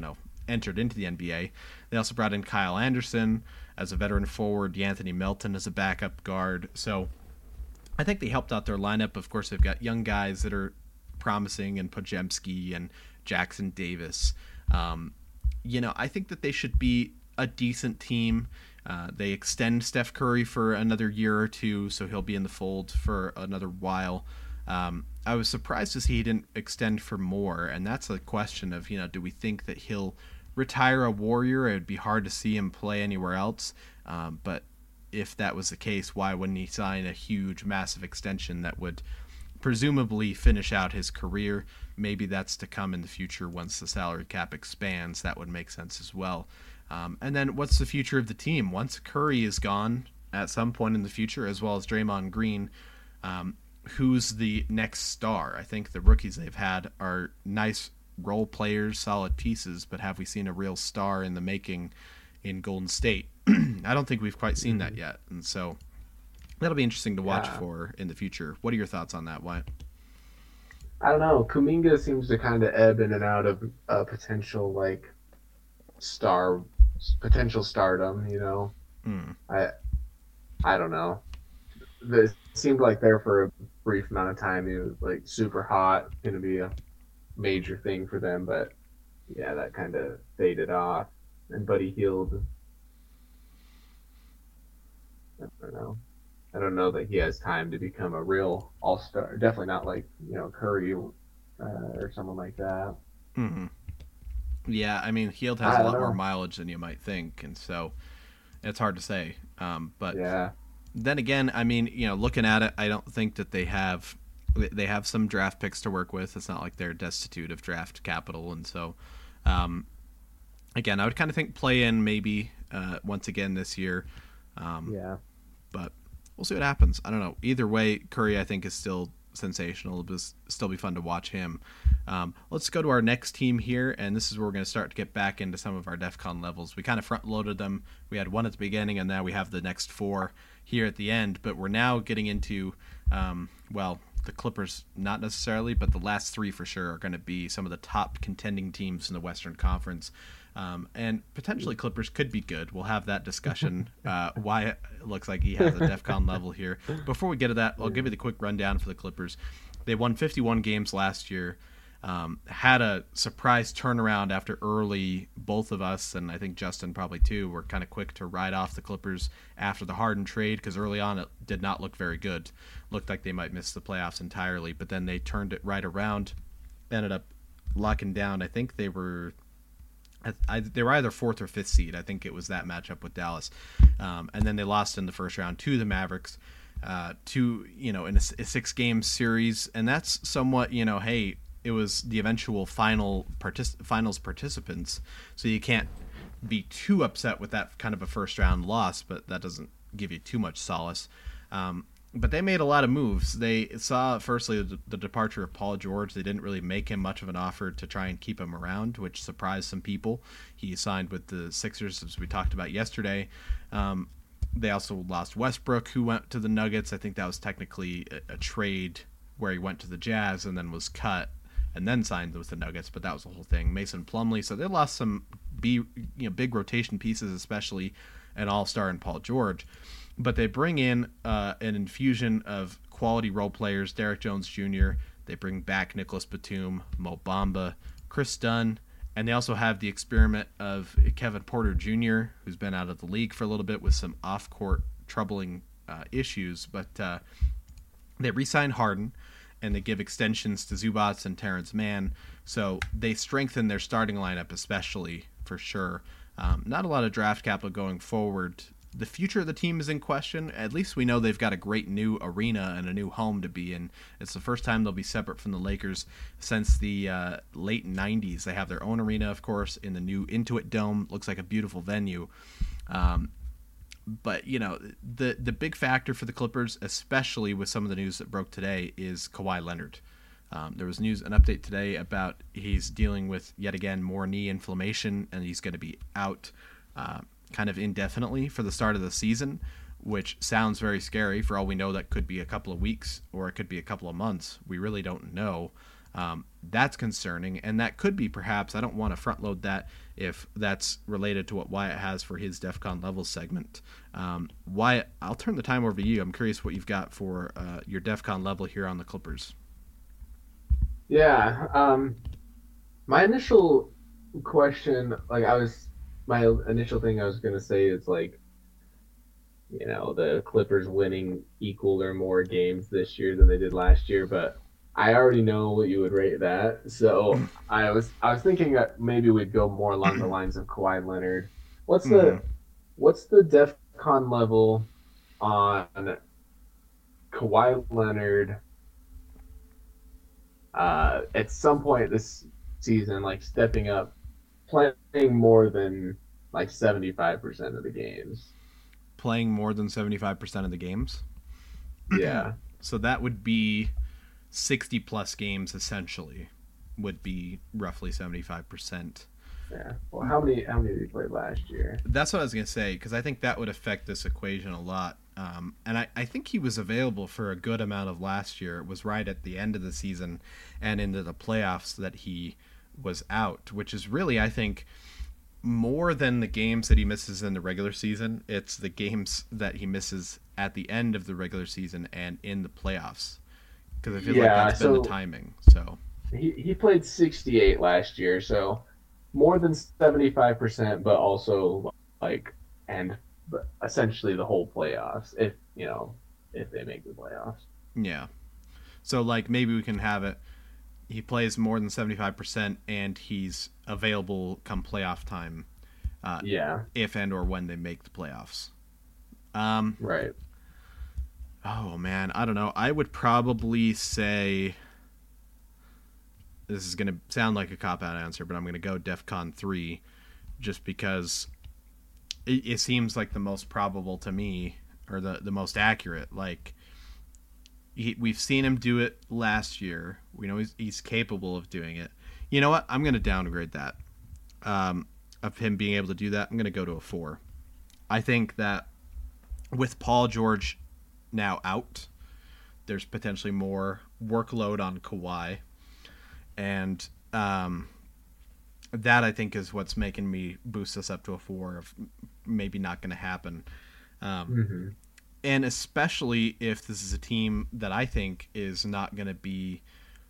S1: entered into the N B A. They also brought in Kyle Anderson as a veteran forward, D'Anthony Melton as a backup guard. So I think they helped out their lineup. Of course, they've got young guys that are promising, and Podziemski and Jackson Davis. Um, you know, I think that they should be a decent team. Uh, they extend Steph Curry for another year or two, so he'll be in the fold for another while. Um, I was surprised to see he didn't extend for more, and that's a question of, you know, do we think that he'll retire a Warrior? It would be hard to see him play anywhere else, um, but if that was the case, why wouldn't he sign a huge, massive extension that would presumably finish out his career? Maybe that's to come in the future once the salary cap expands. That would make sense as well. Um, and then what's the future of the team? Once Curry is gone at some point in the future, as well as Draymond Green, um, who's the next star? I think the rookies they've had are nice role players, solid pieces, but have we seen a real star in the making in Golden State? I don't think we've quite seen that yet. And so that'll be interesting to watch
S3: Yeah.
S1: for in the future. What are your thoughts on that, Wyatt?
S3: I don't know. Kuminga seems to kind of ebb in and out of a potential like star, potential stardom. You know,
S1: Mm.
S3: I, I don't know. It seemed like there for a brief amount of time he was like super hot, going to be a major thing for them, but yeah, that kind of faded off. And Buddy Hield, I don't know. I don't know that he has time to become a real all-star. Definitely not like, you know, Curry uh, or someone like that.
S1: Mm-hmm. Yeah, I mean, Hield has
S3: I
S1: a
S3: don't
S1: lot more
S3: know.
S1: mileage than you might think, and so it's hard to say. Um, but
S3: Yeah.
S1: then again, I mean, you know, looking at it, I don't think that they have they have some draft picks to work with. It's not like they're destitute of draft capital, and so um, again, I would kind of think play in maybe uh, once again this year. Um,
S3: Yeah.
S1: but we'll see what happens. I don't know. Either way, Curry, I think, is still sensational. It'll just still be fun to watch him. Um, let's go to our next team here, and this is where we're going to start to get back into some of our DEFCON levels. We kind of front-loaded them. We had one at the beginning, and now we have the next four here at the end. But we're now getting into, um, well, the Clippers, not necessarily, but the last three for sure are going to be some of the top contending teams in the Western Conference. Um, and potentially Clippers could be good. We'll have that discussion. Uh, why it looks like he has a DEFCON level here. Before we get to that, I'll give you the quick rundown for the Clippers. They won fifty-one games last year. Um, had a surprise turnaround after early. Both of us, and I think Justin probably too, were kind of quick to ride off the Clippers after the Harden trade, because early on it did not look very good. Looked like they might miss the playoffs entirely, but then they turned it right around. Ended up locking down. I think they were. I, I, they were either fourth or fifth seed. I think it was that matchup with Dallas, um, and then they lost in the first round to the Mavericks, uh, to you know in a, a six game series, and that's somewhat you know hey it was the eventual final partic- finals participants, so you can't be too upset with that kind of a first round loss, but that doesn't give you too much solace. Um, But they made a lot of moves. They saw, firstly, the, the departure of Paul George. They didn't really make him much of an offer to try and keep him around, which surprised some people. He signed with the Sixers, as we talked about yesterday. Um, they also lost Westbrook, who went to the Nuggets. I think that was technically a, a trade where he went to the Jazz and then was cut and then signed with the Nuggets, but that was the whole thing. Mason Plumlee. So they lost some B, you know, big rotation pieces, especially an all-star in Paul George. But they bring in uh, an infusion of quality role players, Derek Jones Junior They bring back Nicholas Batum, Mo Bamba, Chris Dunn, and they also have the experiment of Kevin Porter Junior, who's been out of the league for a little bit with some off-court troubling uh, issues. But uh, they re-sign Harden, and they give extensions to Zubats and Terrence Mann. So they strengthen their starting lineup especially, for sure. Um, not a lot of draft capital going forward. The future of the team is in question. At least we know they've got a great new arena and a new home to be in. It's the first time they'll be separate from the Lakers since the uh, late nineties. They have their own arena, of course, in the new Intuit Dome. Looks like a beautiful venue. Um, but, you know, the, the big factor for the Clippers, especially with some of the news that broke today, is Kawhi Leonard. Um, there was news, an update today about he's dealing with, yet again, more knee inflammation, and he's going to be out uh, kind of indefinitely for the start of the season, which sounds very scary. For all we know, that could be a couple of weeks or it could be a couple of months. We really don't know. Um, that's concerning, and that could be perhaps, I don't want to front load that if that's related to what Wyatt has for his DEF CON level segment. Um, Wyatt, I'll turn the time over to you. I'm curious what you've got for uh, your DEF CON level here on the Clippers.
S3: Yeah, um, my initial question, like I was, my initial thing I was going to say is like, you know, the Clippers winning equal or more games this year than they did last year, but I already know what you would rate that. So I was I was thinking that maybe we'd go more along the lines of Kawhi Leonard. What's the
S1: Mhm.
S3: what's the DEF CON level on Kawhi Leonard uh, at some point this season, like stepping up, playing more than like seventy-five percent of the games?
S1: Playing more than seventy-five percent of the games.
S3: Yeah.
S1: So that would be sixty plus games essentially, would be roughly seventy-five percent.
S3: Yeah. Well, how many how many did he play last year?
S1: That's what I was going to say, because I think that would affect this equation a lot. Um, and I, I think he was available for a good amount of last year. It was right at the end of the season and into the playoffs that he was out, which is really, I think, more than the games that he misses in the regular season. It's the games that he misses at the end of the regular season and in the playoffs, because I feel
S3: Yeah,
S1: like that's been
S3: so-
S1: the timing. So
S3: He he played sixty-eight last year, so more than seventy-five percent, but also like and but essentially the whole playoffs, if you know if they make the playoffs.
S1: yeah, so like maybe we can have it. He plays more than seventy-five percent and he's available come playoff time, uh,
S3: Yeah,
S1: if and or when they make the playoffs. Um,
S3: right.
S1: oh man, I don't know. I would probably say, this is going to sound like a cop-out answer, but I'm going to go DEF CON three, just because it, it seems like the most probable to me, or the, the most accurate. Like, he, we've seen him do it last year. We know he's, he's capable of doing it. You know what? I'm going to downgrade that. Um, of him being able to do that, I'm going to go to a four. I think that with Paul George now out, there's potentially more workload on Kawhi. And um, that, I think, is what's making me boost this up to a four of maybe not going to happen. Um,
S3: Mm-hmm.
S1: and especially if this is a team that I think is not going to be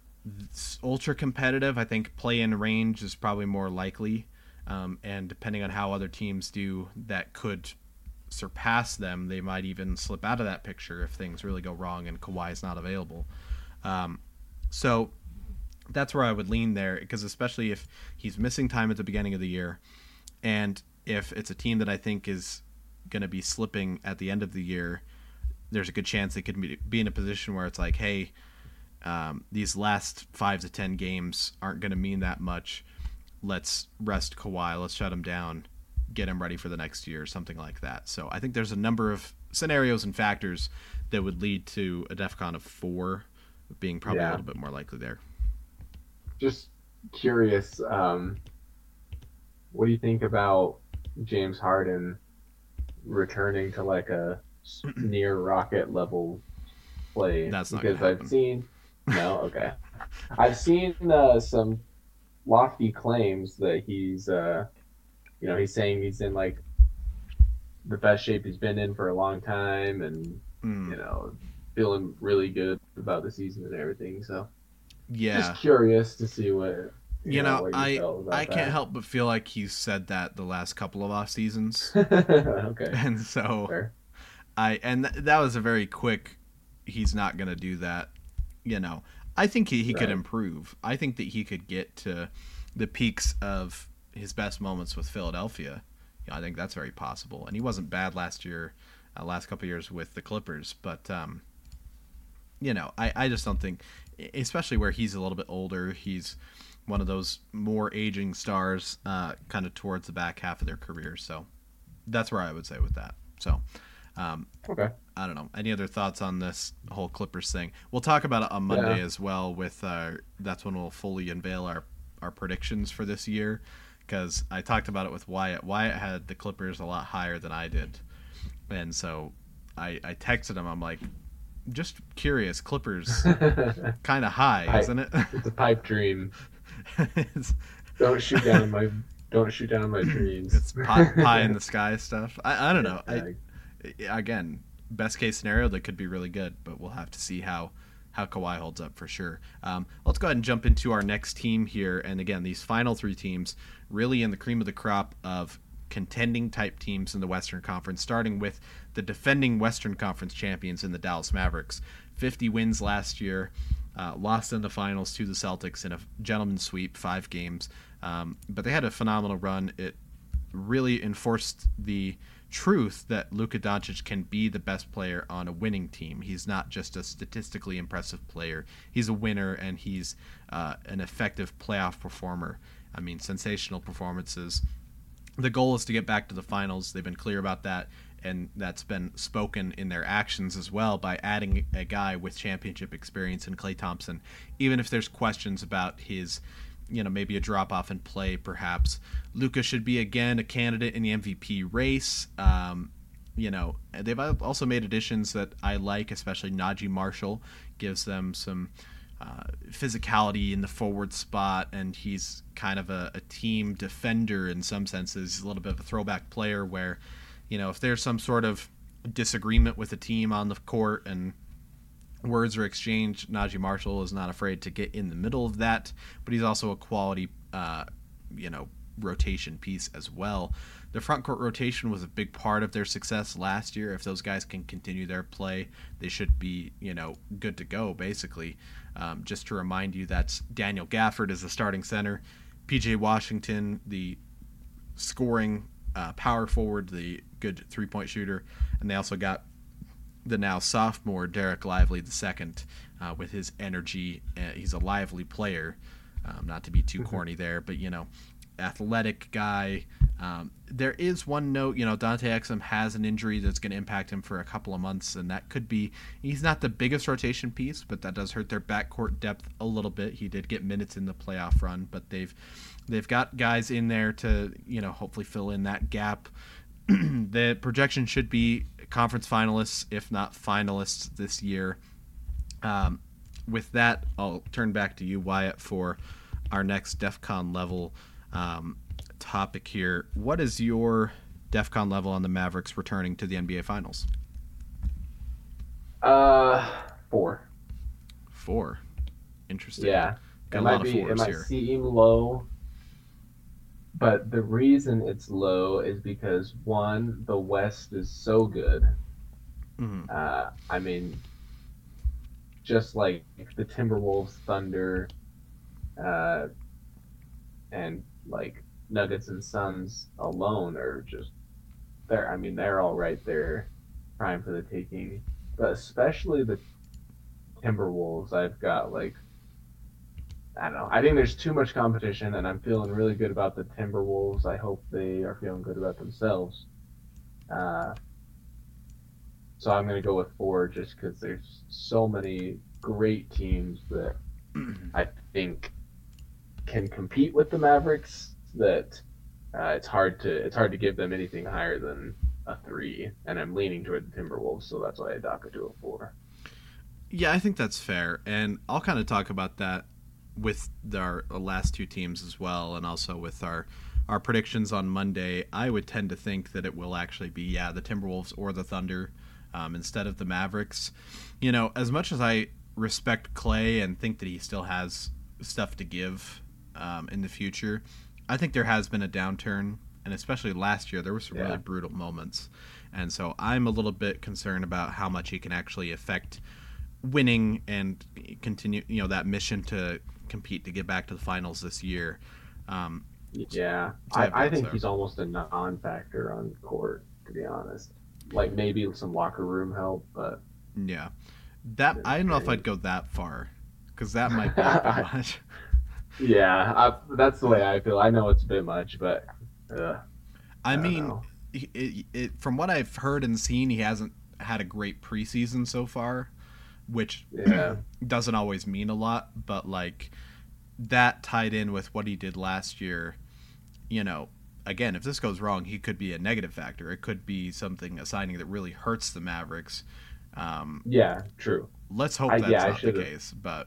S1: ultra competitive. I think play-in range is probably more likely. Um, and depending on how other teams do, that could surpass them. They might even slip out of that picture if things really go wrong and Kawhi is not available. Um, so that's where I would lean there, because especially if he's missing time at the beginning of the year, and if it's a team that I think is going to be slipping at the end of the year, there's a good chance they could be in a position where it's like, hey, um, these last five to ten games aren't going to mean that much. Let's rest Kawhi. Let's shut him down, get him ready for the next year, something like that. So I think there's a number of scenarios and factors that would lead to a DEF CON of four being probably
S3: Yeah.
S1: a little bit more likely there.
S3: Just curious, um, what do you think about James Harden returning to like a near rocket level play?
S1: That's not
S3: because
S1: gonna
S3: I've
S1: happen.
S3: seen no, okay. I've seen uh, some lofty claims that he's, uh, you know, he's saying he's in like the best shape he's been in for a long time, and
S1: Mm,
S3: you know, feeling really good about the season and everything. So
S1: yeah.
S3: just curious to see what
S1: You know,
S3: what you
S1: I
S3: felt about
S1: I can't
S3: that.
S1: help but feel like he's said that the last couple of off seasons,
S3: Okay.
S1: and so
S3: Fair.
S1: I and th- that was a very quick. He's not going to do that. You know, I think he, he could
S3: Right.
S1: improve. I think that he could get to the peaks of his best moments with Philadelphia. You know, I think that's very possible. And he wasn't bad last year, uh, last couple of years with the Clippers. But um, you know, I I just don't think, especially where he's a little bit older, he's one of those more aging stars, uh, kind of towards the back half of their career. So that's where I would say with that. So. Um,
S3: Okay.
S1: I don't know. Any other thoughts on this whole Clippers thing? We'll talk about it on Monday
S3: Yeah.
S1: as well. With uh, that's when we'll fully unveil our, our predictions for this year. Because I talked about it with Wyatt. Wyatt had the Clippers a lot higher than I did, and so I, I texted him. I'm like, just curious. Clippers, kind of high,
S3: Pipe.
S1: isn't it?
S3: It's a pipe dream.
S1: it's
S3: Don't shoot down my don't shoot down my dreams.
S1: it's pie, pie in the sky stuff. I, I don't know.
S3: Yeah,
S1: I, again, best case scenario, that could be really good, but we'll have to see how how Kawhi holds up for sure. Um, let's go ahead and jump into our next team here. And again, these final three teams really in the cream of the crop of contending type teams in the Western Conference, starting with the defending Western Conference champions in the Dallas Mavericks. fifty wins last year, uh, lost in the finals to the Celtics in a gentleman's sweep, five games. Um, but they had a phenomenal run. It really enforced the truth that Luka Doncic can be the best player on a winning team. He's not just a statistically impressive player. He's a winner, and he's uh, an effective playoff performer. I mean, sensational performances. The goal is to get back to the finals. They've been clear about that, and that's been spoken in their actions as well by adding a guy with championship experience in Klay Thompson. Even if there's questions about his, you know, maybe a drop-off in play, perhaps. Luka should be, again, a candidate in the M V P race. Um, you know, they've also made additions that I like, especially Najee Marshall. Gives them some uh, physicality in the forward spot, and he's kind of a, a team defender in some senses. He's a little bit of a throwback player where, you know, if there's some sort of disagreement with a team on the court and words are exchanged, Najee Marshall is not afraid to get in the middle of that, but he's also a quality, uh, you know, rotation piece as well. The front court rotation was a big part of their success last year. If those guys can continue their play, they should be, you know, good to go, basically. Um, just to remind you, that's Daniel Gafford as the starting center, P J Washington, the scoring uh, power forward, the good three-point shooter, and they also got the now sophomore Derek Lively the second, uh, with his energy. Uh, he's a lively player, um, not to be too corny there, but, you know, athletic guy. Um, there is one note, you know, Dante Exum has an injury that's going to impact him for a couple of months, and that could be, he's not the biggest rotation piece, but that does hurt their backcourt depth a little bit. He did get minutes in the playoff run, but they've they've got guys in there to, you know, hopefully fill in that gap. The projection should be conference finalists, if not finalists this year. Um, with that, I'll turn back to you, Wyatt, for our next DEFCON level um, topic here. What is your DEFCON level on the Mavericks returning to the N B A Finals?
S3: Uh, four.
S1: Four. Interesting.
S3: Yeah,
S1: Got
S3: it
S1: a
S3: might
S1: lot of
S3: be. It
S1: fours
S3: might
S1: here.
S3: seem low, but the reason it's low is because one, the West is so good.
S1: Mhm.
S3: Uh, I mean, just like the Timberwolves, Thunder, uh, and like Nuggets and Suns alone are just there. I mean, they're all right there, prime for the taking. But especially the Timberwolves, I've got like, I don't know. I think there's too much competition, and I'm feeling really good about the Timberwolves. I hope they are feeling good about themselves. Uh, so I'm going to go with four just because there's so many great teams that I think can compete with the Mavericks that uh, it's hard to it's hard to give them anything higher than a three. And I'm leaning toward the Timberwolves, so that's why I dock it to a four.
S1: Yeah, I think that's fair, and I'll kind of talk about that with our last two teams as well, and also with our our predictions on Monday. I would tend to think that it will actually be, yeah, the Timberwolves or the Thunder um, instead of the Mavericks. You know, as much as I respect Klay and think that he still has stuff to give um, in the future, I think there has been a downturn, and especially last year, there were some
S3: Yeah.
S1: really brutal moments. And so I'm a little bit concerned about how much he can actually affect winning and continue, you know, that mission to compete to get back to the finals this year. Um,
S3: Yeah,
S1: So I have
S3: I, I
S1: doubts
S3: think
S1: there.
S3: he's almost a non-factor on court, to be honest. Like maybe some locker room help, but
S1: yeah, that I don't know if I'd go that far, because that might be a bit much.
S3: yeah, I, that's the way I feel. I know it's a bit much, but uh,
S1: I
S3: don't
S1: mean,
S3: know.
S1: it, it, it, from what I've heard and seen, he hasn't had a great preseason so far, which
S3: Yeah.
S1: doesn't always mean a lot, but like that tied in with what he did last year, you know, again, if this goes wrong, he could be a negative factor. It could be something, a signing that really hurts the Mavericks. Um,
S3: Yeah, true.
S1: let's hope
S3: I,
S1: that's
S3: yeah, I
S1: not the
S3: should have.
S1: case, but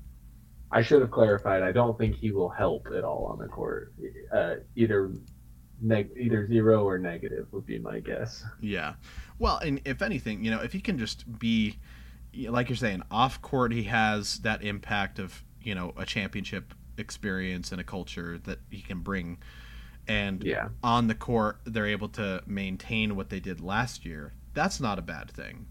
S3: I should have clarified. I don't think he will help at all on the court. Uh, either neg- either zero or negative would be my guess.
S1: yeah. Well, and if anything, you know, if he can just be, like you're saying, off court, he has that impact of, you know, a championship experience and a culture that he can bring. And
S3: Yeah,
S1: on the court, they're able to maintain what they did last year. That's not a bad thing.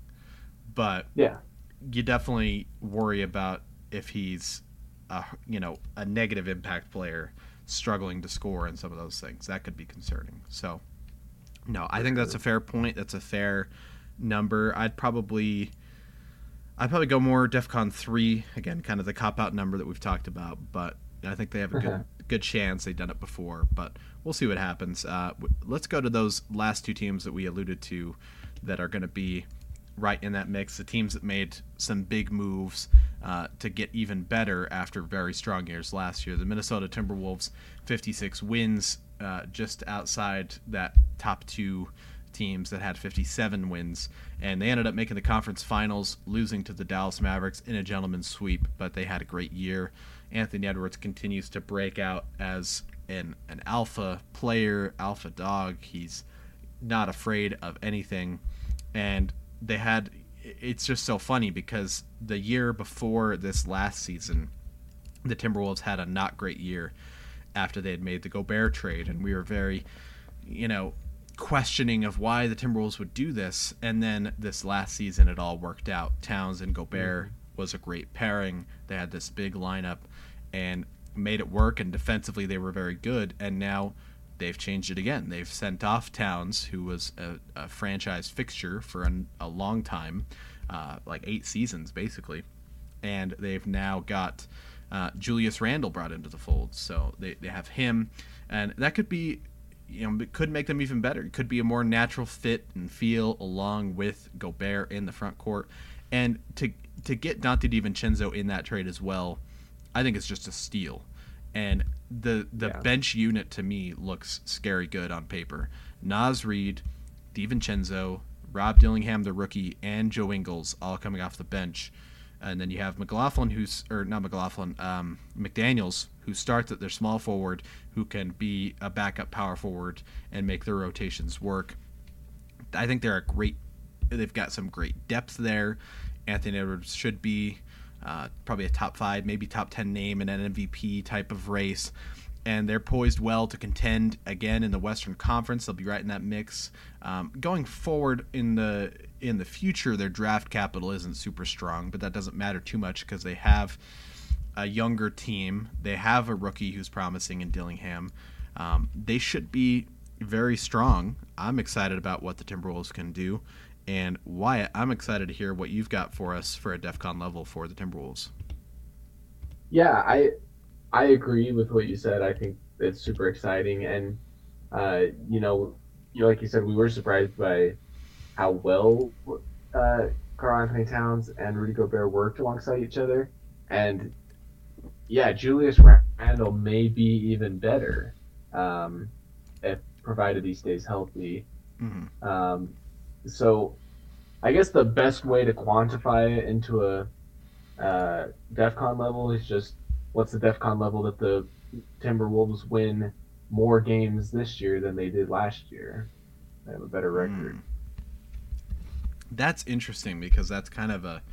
S1: But
S3: yeah,
S1: you definitely worry about if he's a, you know, a negative impact player struggling to score and some of those things. That could be concerning. So, no, I think that's a fair point. That's a fair number. I'd probably I'd probably go more DEFCON three, again, kind of the cop out number that we've talked about, but I think they have a good good chance. They've done it before, but we'll see what happens. Uh, let's go to those last two teams that we alluded to that are going to be right in that mix, the teams that made some big moves uh, to get even better after very strong years last year. The Minnesota Timberwolves, fifty-six wins, uh, just outside that top two teams that had fifty-seven wins, and they ended up making the conference finals, losing to the Dallas Mavericks in a gentleman's sweep, but they had a great year. Anthony Edwards continues to break out as an, an alpha player, alpha dog. He's not afraid of anything, and they had it's just so funny because the year before this last season, the Timberwolves had a not great year after they had made the Gobert trade, and we were very, you know, questioning of why the Timberwolves would do this. And then this last season, it all worked out. Towns and Gobert mm-hmm. was a great pairing. They had this big lineup and made it work, and defensively they were very good. And now they've changed it again. They've sent off Towns, who was a, a franchise fixture for an, a long time, uh, like eight seasons basically, and they've now got uh, Julius Randle brought into the fold. So they, they have him, and that could be, you know, it could make them even better. It could be a more natural fit and feel along with Gobert in the front court, and to to get Dante DiVincenzo in that trade as well, I think it's just a steal. And the the yeah. bench unit to me looks scary good on paper. Naz Reid, DiVincenzo, Rob Dillingham, the rookie, and Joe Ingles all coming off the bench. And then you have McLaughlin, who's or not McLaughlin, um, McDaniels, who starts at their small forward, who can be a backup power forward and make their rotations work. I think they're a great. They've got some great depth there. Anthony Edwards should be Uh, probably a top five, maybe top ten name in an M V P type of race, and they're poised well to contend again in the Western Conference. They'll be right in that mix. Um, going forward in the in the future, their draft capital isn't super strong, but that doesn't matter too much because they have a younger team. They have a rookie who's promising in Dillingham. Um, they should be very strong. I'm excited about what the Timberwolves can do. And Wyatt, I'm excited to hear what you've got for us for a DEFCON level for the Timberwolves.
S3: Yeah, I I agree with what you said. I think it's super exciting, and uh, you know, you like you said, we were surprised by how well uh, Karl Anthony Towns and Rudy Gobert worked alongside each other, and yeah, Julius Randle may be even better um, if provided he stays healthy. Mm-hmm. Um, So, I guess the best way to quantify it into a uh, DEFCON level is just what's the DEFCON level that the Timberwolves win more games this year than they did last year. They have a better record.
S1: Mm. That's interesting because that's kind of a...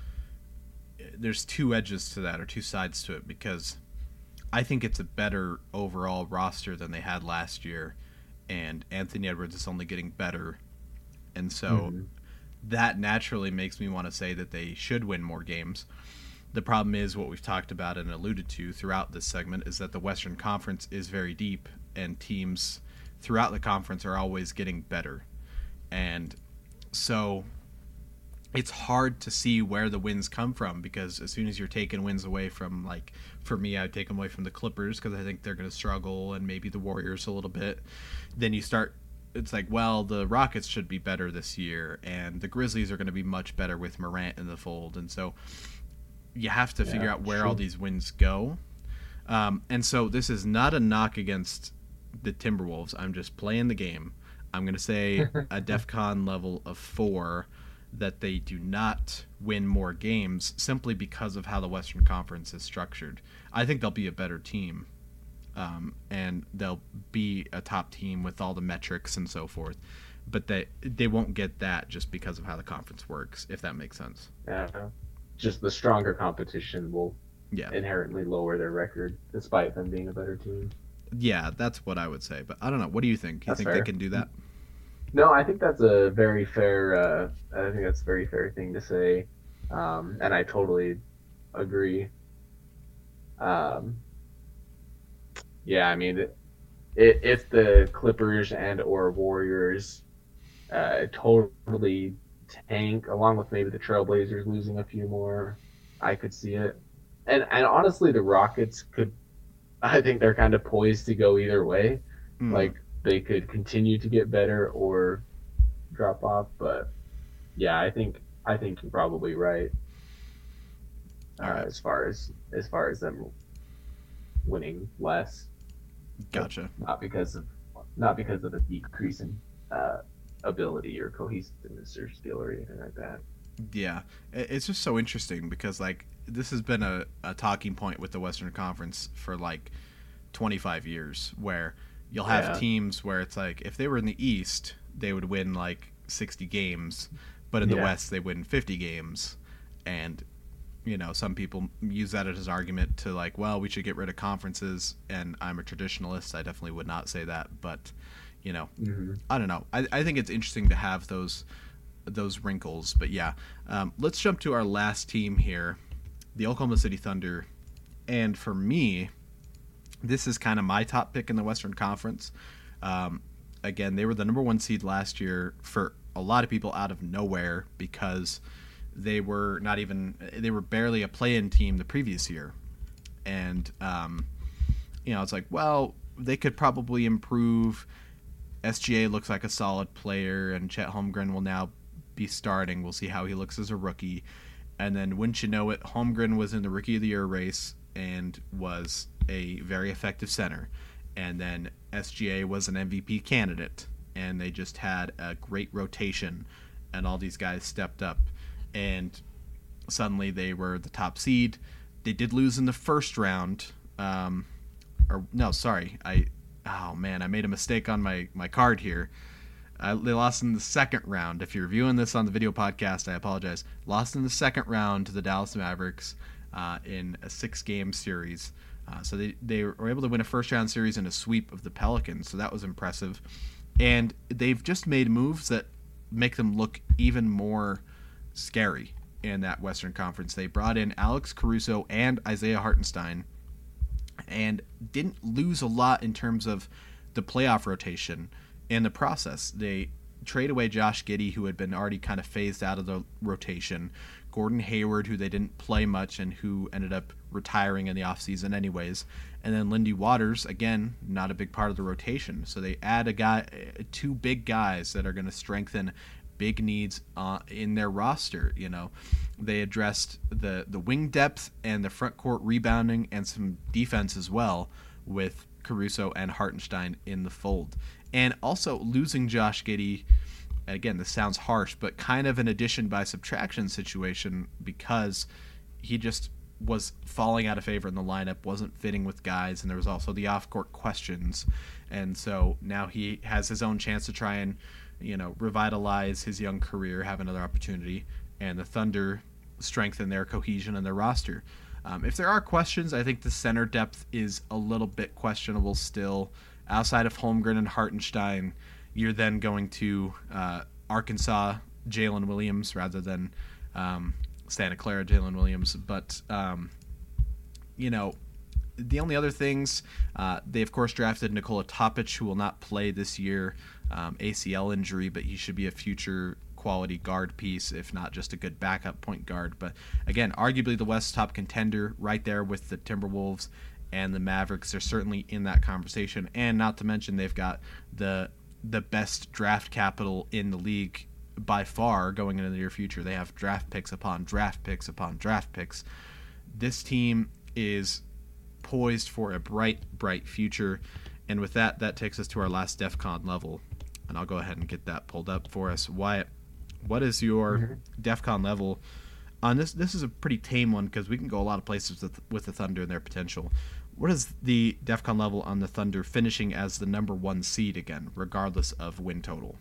S1: There's two edges to that, or two sides to it, because I think it's a better overall roster than they had last year, and Anthony Edwards is only getting better. And so mm-hmm. that naturally makes me want to say that they should win more games. The problem is what we've talked about and alluded to throughout this segment is that the Western Conference is very deep, and teams throughout the conference are always getting better. And so it's hard to see where the wins come from, because as soon as you're taking wins away from, like, for me, I'd take them away from the Clippers because I think they're going to struggle, and maybe the Warriors a little bit. Then you start... It's like, well, the Rockets should be better this year, and the Grizzlies are going to be much better with Morant in the fold. And so you have to yeah, figure out where sure. all these wins go. Um, and so this is not a knock against the Timberwolves. I'm just playing the game. I'm going to say a DEFCON level of four, that they do not win more games simply because of how the Western Conference is structured. I think they'll be a better team, um, and they'll be a top team with all the metrics and so forth, but they they won't get that just because of how the conference works, if that makes sense.
S3: Yeah. Just the stronger competition will
S1: Yeah.
S3: inherently lower their record, despite them being a better team.
S1: Yeah, that's what I would say. But I don't know. What do you think? You
S3: That's
S1: think
S3: fair.
S1: they can do that?
S3: No, I think that's a very fair. Uh, I think that's a very fair thing to say, um, and I totally agree. Um, yeah, I mean, it, if the Clippers and or Warriors uh, totally tank, along with maybe the Trailblazers losing a few more, I could see it. And and honestly, the Rockets could. I think they're kind of poised to go either way.
S1: Mm.
S3: Like they could continue to get better or drop off. But yeah, I think I think you're probably right. Uh,
S1: All right.
S3: As far as as far as them winning less,
S1: Gotcha.
S3: not because of not because of a decrease in uh, ability or cohesiveness or skill or anything like that.
S1: Yeah, It- it's just so interesting because like this has been a, a talking point with the Western Conference for like twenty-five years, where you'll have
S3: Yeah.
S1: teams where it's like if they were in the East, they would win like sixty games, but in the
S3: Yeah.
S1: West they win fifty games, and you know some people use that as an argument to like, well, we should get rid of conferences, and I'm a traditionalist. I definitely would not say that, but you know,
S3: Mm-hmm.
S1: I don't know. I, I think it's interesting to have those those wrinkles, but yeah. Um, let's jump to our last team here, the Oklahoma City Thunder, and for me, this is kind of my top pick in the Western Conference. Um, again, they were the number one seed last year for a lot of people out of nowhere because they were not even they were barely a play-in team the previous year, and um, you know it's like, well, they could probably improve. S G A looks like a solid player, and Chet Holmgren will now be starting. We'll see how he looks as a rookie. And then, wouldn't you know it, Holmgren was in the Rookie of the Year race and was a very effective center. And then S G A was an M V P candidate, and they just had a great rotation, and all these guys stepped up. And suddenly they were the top seed. They did lose in the first round. Um, or no, sorry, I... Oh, man, I made a mistake on my, my card here. Uh, they lost in the second round. If you're viewing this on the video podcast, I apologize. Lost in the second round to the Dallas Mavericks uh, in a six-game series. Uh, so they, they were able to win a first-round series in a sweep of the Pelicans, so that was impressive. And they've just made moves that make them look even more scary in that Western Conference. They brought in Alex Caruso and Isaiah Hartenstein, and didn't lose a lot in terms of the playoff rotation in the process. They trade away Josh Giddey, who had been already kind of phased out of the rotation, Gordon Hayward, who they didn't play much and who ended up retiring in the offseason anyways, and then Lindy Waters, again, not a big part of the rotation. So they add a guy, two big guys that are going to strengthen big needs uh, in their roster. You know, they addressed the the wing depth and the front court rebounding and some defense as well with Caruso and Hartenstein in the fold. And also losing Josh Giddey, again, this sounds harsh, but kind of an addition by subtraction situation because he just was falling out of favor in the lineup, wasn't fitting with guys, and there was also the off-court questions. And so now he has his own chance to try and, you know, revitalize his young career, have another opportunity, and the Thunder strengthen their cohesion and their roster. Um, if there are questions, I think the center depth is a little bit questionable still. Outside of Holmgren and Hartenstein, you're then going to uh, Arkansas Jalen Williams rather than um, Santa Clara Jalen Williams. But, um, you know, the only other things, uh, they, of course, drafted Nikola Topic, who will not play this year, um, A C L injury, but he should be a future quality guard piece, if not just a good backup point guard. But, again, arguably the West's top contender right there with the Timberwolves and the Mavericks. Are certainly in that conversation. And not to mention they've got the the best draft capital in the league by far going into the near future. They have draft picks upon draft picks upon draft picks. This team is poised for a bright, bright future. And with that, that takes us to our last DEF CON level. And I'll go ahead and get that pulled up for us. Wyatt, what is your
S3: Mhm.
S1: DEFCON level on this? This is a pretty tame one because we can go a lot of places with, with the Thunder and their potential. What is the DEFCON level on the Thunder finishing as the number one seed again, regardless of win total?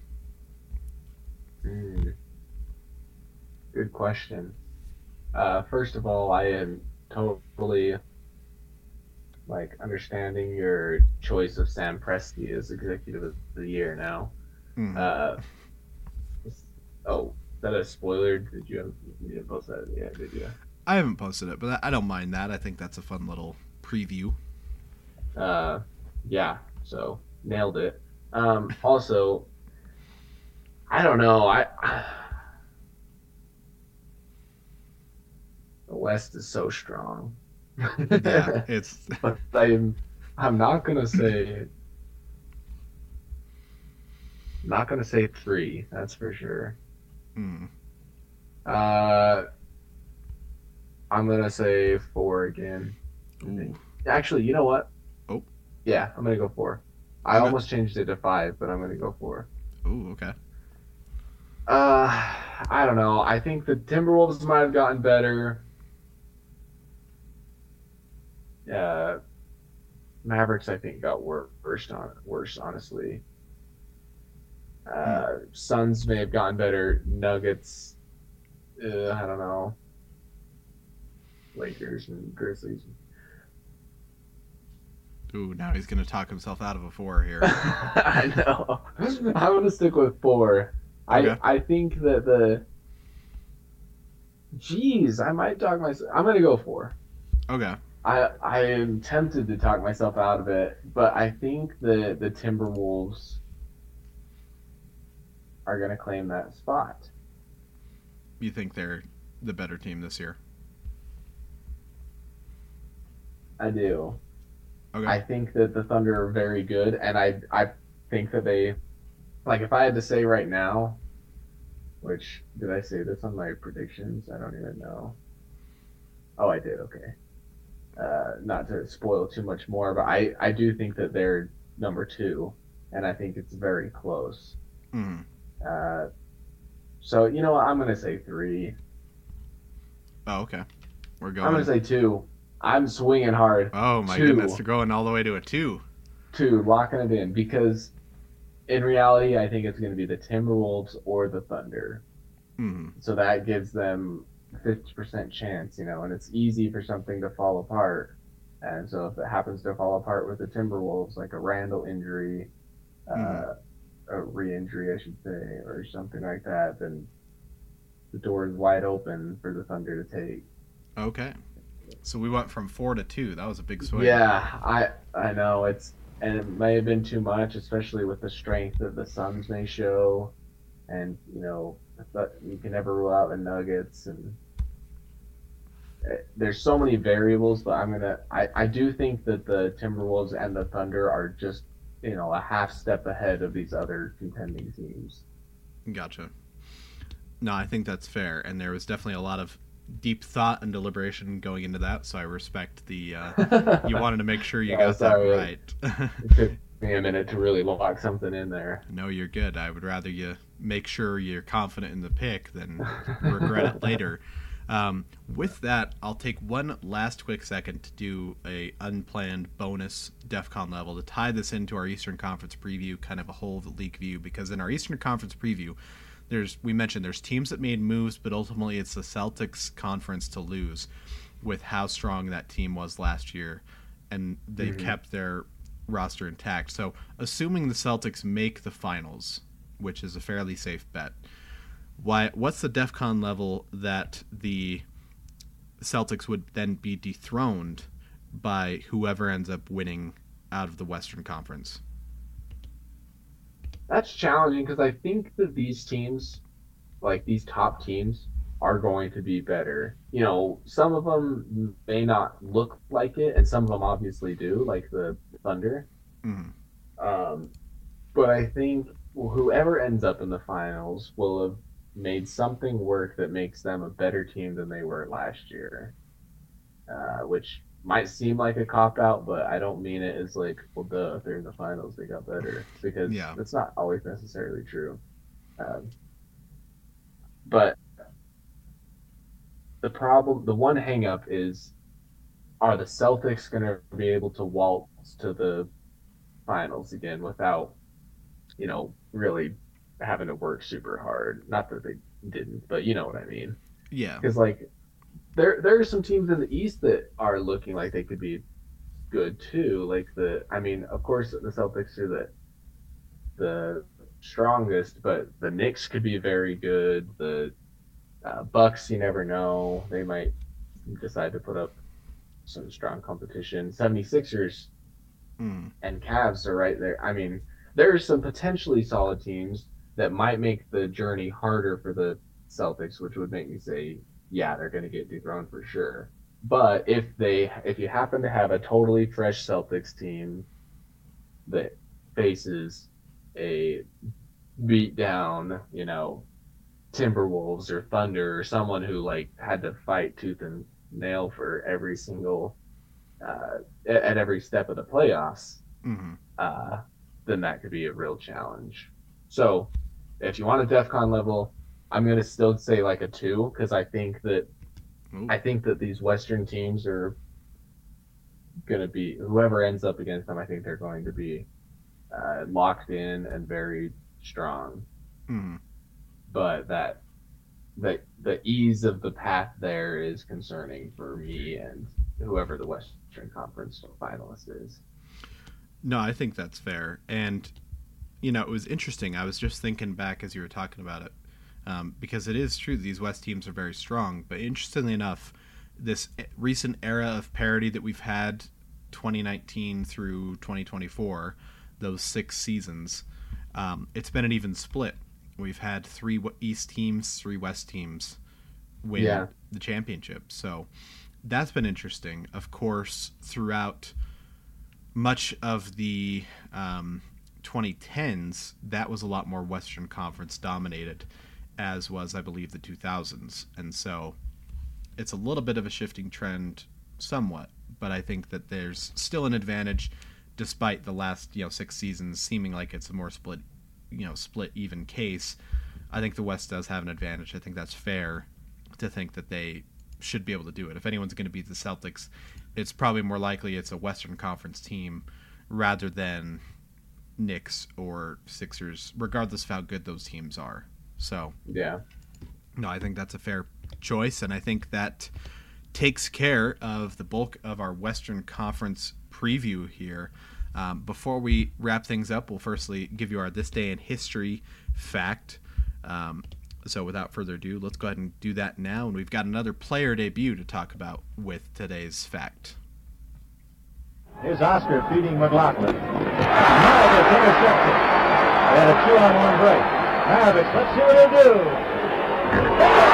S3: Mm. Good question. Uh, first of all, I am totally like understanding your choice of Sam Presti as executive of the year now.
S1: Mm.
S3: Uh, oh, is that a spoiler? Did you, you didn't post that? Yeah, did you?
S1: I haven't posted it, but I don't mind that. I think that's a fun little preview.
S3: Uh, yeah, so nailed it. Um, also, I don't know. I the West is so strong.
S1: Yeah, it's
S3: But I'm I'm not gonna say not gonna say three. That's for sure.
S1: mm.
S3: Uh, I'm gonna say four again.
S1: Ooh.
S3: Actually, you know what?
S1: Oh.
S3: Yeah, I'm gonna go four. I
S1: Okay.
S3: almost changed it to five, but I'm gonna go four.
S1: Ooh, okay.
S3: Uh, I don't know. I think the Timberwolves might have gotten better. Uh, Mavericks, I think, got wor- worse. On worse, honestly. Uh, Suns may have gotten better. Nuggets, uh, I don't know. Lakers and Grizzlies.
S1: Ooh, now he's gonna talk himself out of a four here.
S3: I know. I'm gonna stick with four.
S1: Okay.
S3: I I think that the. Jeez, I might talk myself. I'm gonna go four.
S1: Okay.
S3: I I am tempted to talk myself out of it, but I think the the Timberwolves are gonna claim that spot.
S1: You think they're the better team this year?
S3: I do.
S1: Okay.
S3: I think that the Thunder are very good, and I I think that they, like, if I had to say right now, which did I say this on my predictions? I don't even know. Oh, I did. Okay. Uh, not to spoil too much more, but I I do think that they're number two, and I think it's very close.
S1: Mm.
S3: Uh, so you know what? I'm gonna say three.
S1: Oh, okay. We're
S3: I'm
S1: going.
S3: gonna say two. I'm swinging hard.
S1: Oh my
S3: two.
S1: goodness, they're going all the way to a two.
S3: Two, locking it in, because in reality, I think it's going to be the Timberwolves or the Thunder.
S1: Mm.
S3: So that gives them a fifty percent chance, you know, and it's easy for something to fall apart. And so if it happens to fall apart with the Timberwolves, like a Randall injury, uh, a re-injury, I should say, or something like that, then the door is wide open for the Thunder to take.
S1: Okay. So we went from four to two. That was a big swing.
S3: Yeah, I I know it's and it may have been too much, especially with the strength that the Suns may show, and you know, but you can never rule out the Nuggets, and there's so many variables. But I'm gonna I I do think that the Timberwolves and the Thunder are just, you know, a half step ahead of these other contending teams.
S1: Gotcha. No, I think that's fair, and there was definitely a lot of deep thought and deliberation going into that, so I respect the uh you wanted to make sure you
S3: Yeah,
S1: got
S3: sorry.
S1: that right.
S3: It took me a minute to really lock something in there.
S1: No, you're good. I would rather you make sure you're confident in the pick than regret it later. Um, with that, I'll take one last quick second to do a unplanned bonus DEFCON level to tie this into our Eastern Conference preview, kind of a whole league view, because in our Eastern Conference preview, There's we mentioned there's teams that made moves, but ultimately it's the Celtics conference to lose with how strong that team was last year, and they've
S3: Mm-hmm.
S1: kept their roster intact. So assuming the Celtics make the finals, which is a fairly safe bet, why what's the DEFCON level that the Celtics would then be dethroned by whoever ends up winning out of the Western Conference?
S3: That's challenging because I think that these teams, like these top teams, are going to be better. You know, some of them may not look like it, and some of them obviously do, like the Thunder.
S1: Mm.
S3: Um, but I think whoever ends up in the finals will have made something work that makes them a better team than they were last year, uh, which might seem like a cop-out, but I don't mean it as like, well, duh, if they're in the finals, they got better, because
S1: Yeah.
S3: that's not always necessarily true. Um, But the problem, the one hangup is, are the Celtics going to be able to waltz to the finals again without, you know, really having to work super hard? Not that they didn't, but you know what I mean.
S1: Yeah.
S3: Because like there there are some teams in the East that are looking like they could be good too. Like the, I mean, of course the Celtics are the the strongest, but the Knicks could be very good. The uh, Bucks, you never know. They might decide to put up some strong competition. 76ers
S1: Mm.
S3: and Cavs are right there. I mean, there are some potentially solid teams that might make the journey harder for the Celtics, which would make me say, yeah, they're going to get dethroned for sure. But if they, if you happen to have a totally fresh Celtics team that faces a beat down, you know, Timberwolves or Thunder or someone who like had to fight tooth and nail for every single uh, at every step of the playoffs,
S1: Mm-hmm.
S3: uh, then that could be a real challenge. So if you want a DEFCON level, I'm gonna still say like a two because I think that
S1: Ooh.
S3: I think that these Western teams are gonna be, whoever ends up against them, I think they're going to be uh, locked in and very strong.
S1: Mm-hmm.
S3: But that the the ease of the path there is concerning for me and whoever the Western Conference finalist is.
S1: No, I think that's fair. And, you know, it was interesting. I was just thinking back as you were talking about it, um, because it is true these West teams are very strong. But interestingly enough, this recent era of parity that we've had, twenty nineteen through twenty twenty-four, those six seasons, um, it's been an even split. We've had three East teams, three West teams win
S3: Yeah.
S1: the championship. So that's been interesting. Of course, throughout much of the um, twenty tens, that was a lot more Western Conference dominated, as was, I believe, the two thousands. And so it's a little bit of a shifting trend somewhat, but I think that there's still an advantage despite the last, you know, six seasons seeming like it's a more split, you know, split even case. I think the West does have an advantage. I think that's fair to think that they should be able to do it. If anyone's going to beat the Celtics, it's probably more likely it's a Western Conference team rather than Knicks or Sixers, regardless of how good those teams are. So,
S3: Yeah.
S1: no, I think that's a fair choice, and I think that takes care of the bulk of our Western Conference preview here. Um, before we wrap things up, we'll firstly give you our This Day in History fact. Um, so without further ado, let's go ahead and do that now. And we've got another player debut to talk about with today's fact.
S4: Here's Oscar feeding McLaughlin. Maravich intercepted. And a two-on-one break. Maravich, let's see what he'll do.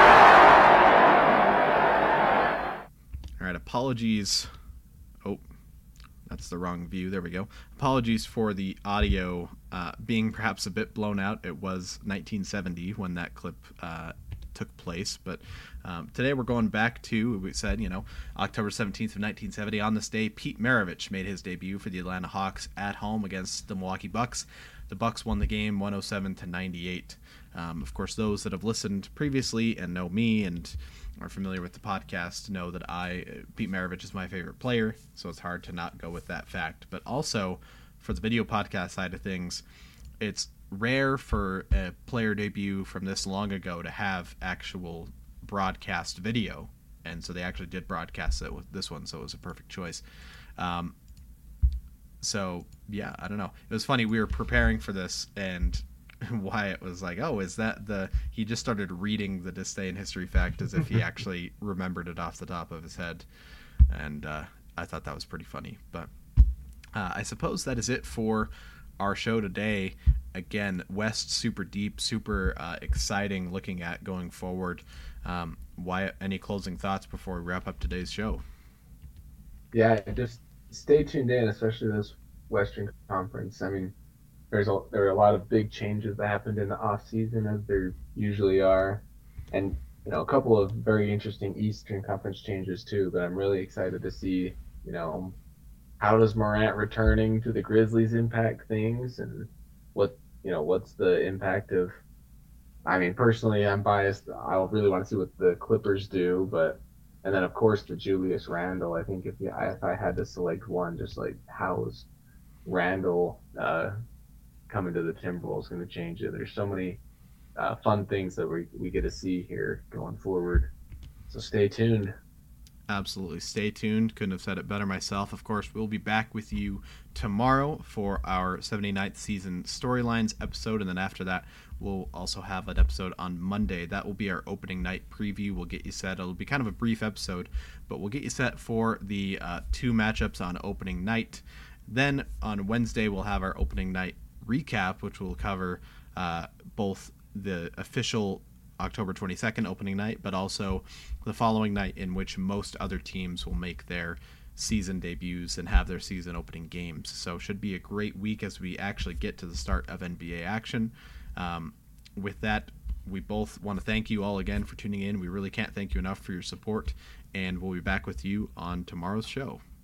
S1: All right, apologies. Oh, that's the wrong view. There we go. Apologies for the audio uh, being perhaps a bit blown out. It was nineteen seventy when that clip uh, took place. But um, today we're going back to, we said, you know, October seventeenth of nineteen seventy. On this day, Pete Maravich made his debut for the Atlanta Hawks at home against the Milwaukee Bucks. The Bucks won the game one oh seven to ninety-eight. Um, of course, those that have listened previously and know me and are familiar with the podcast know that I, Pete Maravich is my favorite player, so it's hard to not go with that fact. But also, for the video podcast side of things, it's rare for a player debut from this long ago to have actual broadcast video, and so they actually did broadcast it with this one, so it was a perfect choice. Um, so, yeah, I don't know. It was funny, we were preparing for this, and Wyatt was like, oh, is that the... He just started reading the This Day in History fact as if he actually remembered it off the top of his head. And uh, I thought that was pretty funny. But uh, I suppose that is it for our show today. Again, West super deep, super uh, exciting looking at going forward. Um, Wyatt, any closing thoughts before we wrap up today's show?
S3: Yeah, just stay tuned in, especially this Western Conference. I mean, there's a there are a lot of big changes that happened in the off season, as there usually are, and you know a couple of very interesting Eastern Conference changes too. But I'm really excited to see, you know, how does Morant returning to the Grizzlies impact things, and what you know what's the impact of I mean, personally, I'm biased. I really want to see what the Clippers do, but and then of course the Julius Randle. I think if you, if I had to select one, just like how's Randle uh, coming to the Timberwolves going to change it? There's so many uh, fun things that we we get to see here going forward. So stay tuned.
S1: Absolutely. Stay tuned. Couldn't have said it better myself. Of course, we'll be back with you tomorrow for our seventy-ninth season storylines episode. And then after that, we'll also have an episode on Monday. That will be our opening night preview. We'll get you set. It'll be kind of a brief episode, but we'll get you set for the uh, two matchups on opening night. Then on Wednesday, we'll have our opening night recap, which will cover uh, both the official October twenty-second opening night, but also the following night in which most other teams will make their season debuts and have their season opening games. So should be a great week as we actually get to the start of N B A action. Um, with that, we both want to thank you all again for tuning in. We really can't thank you enough for your support, and we'll be back with you on tomorrow's show.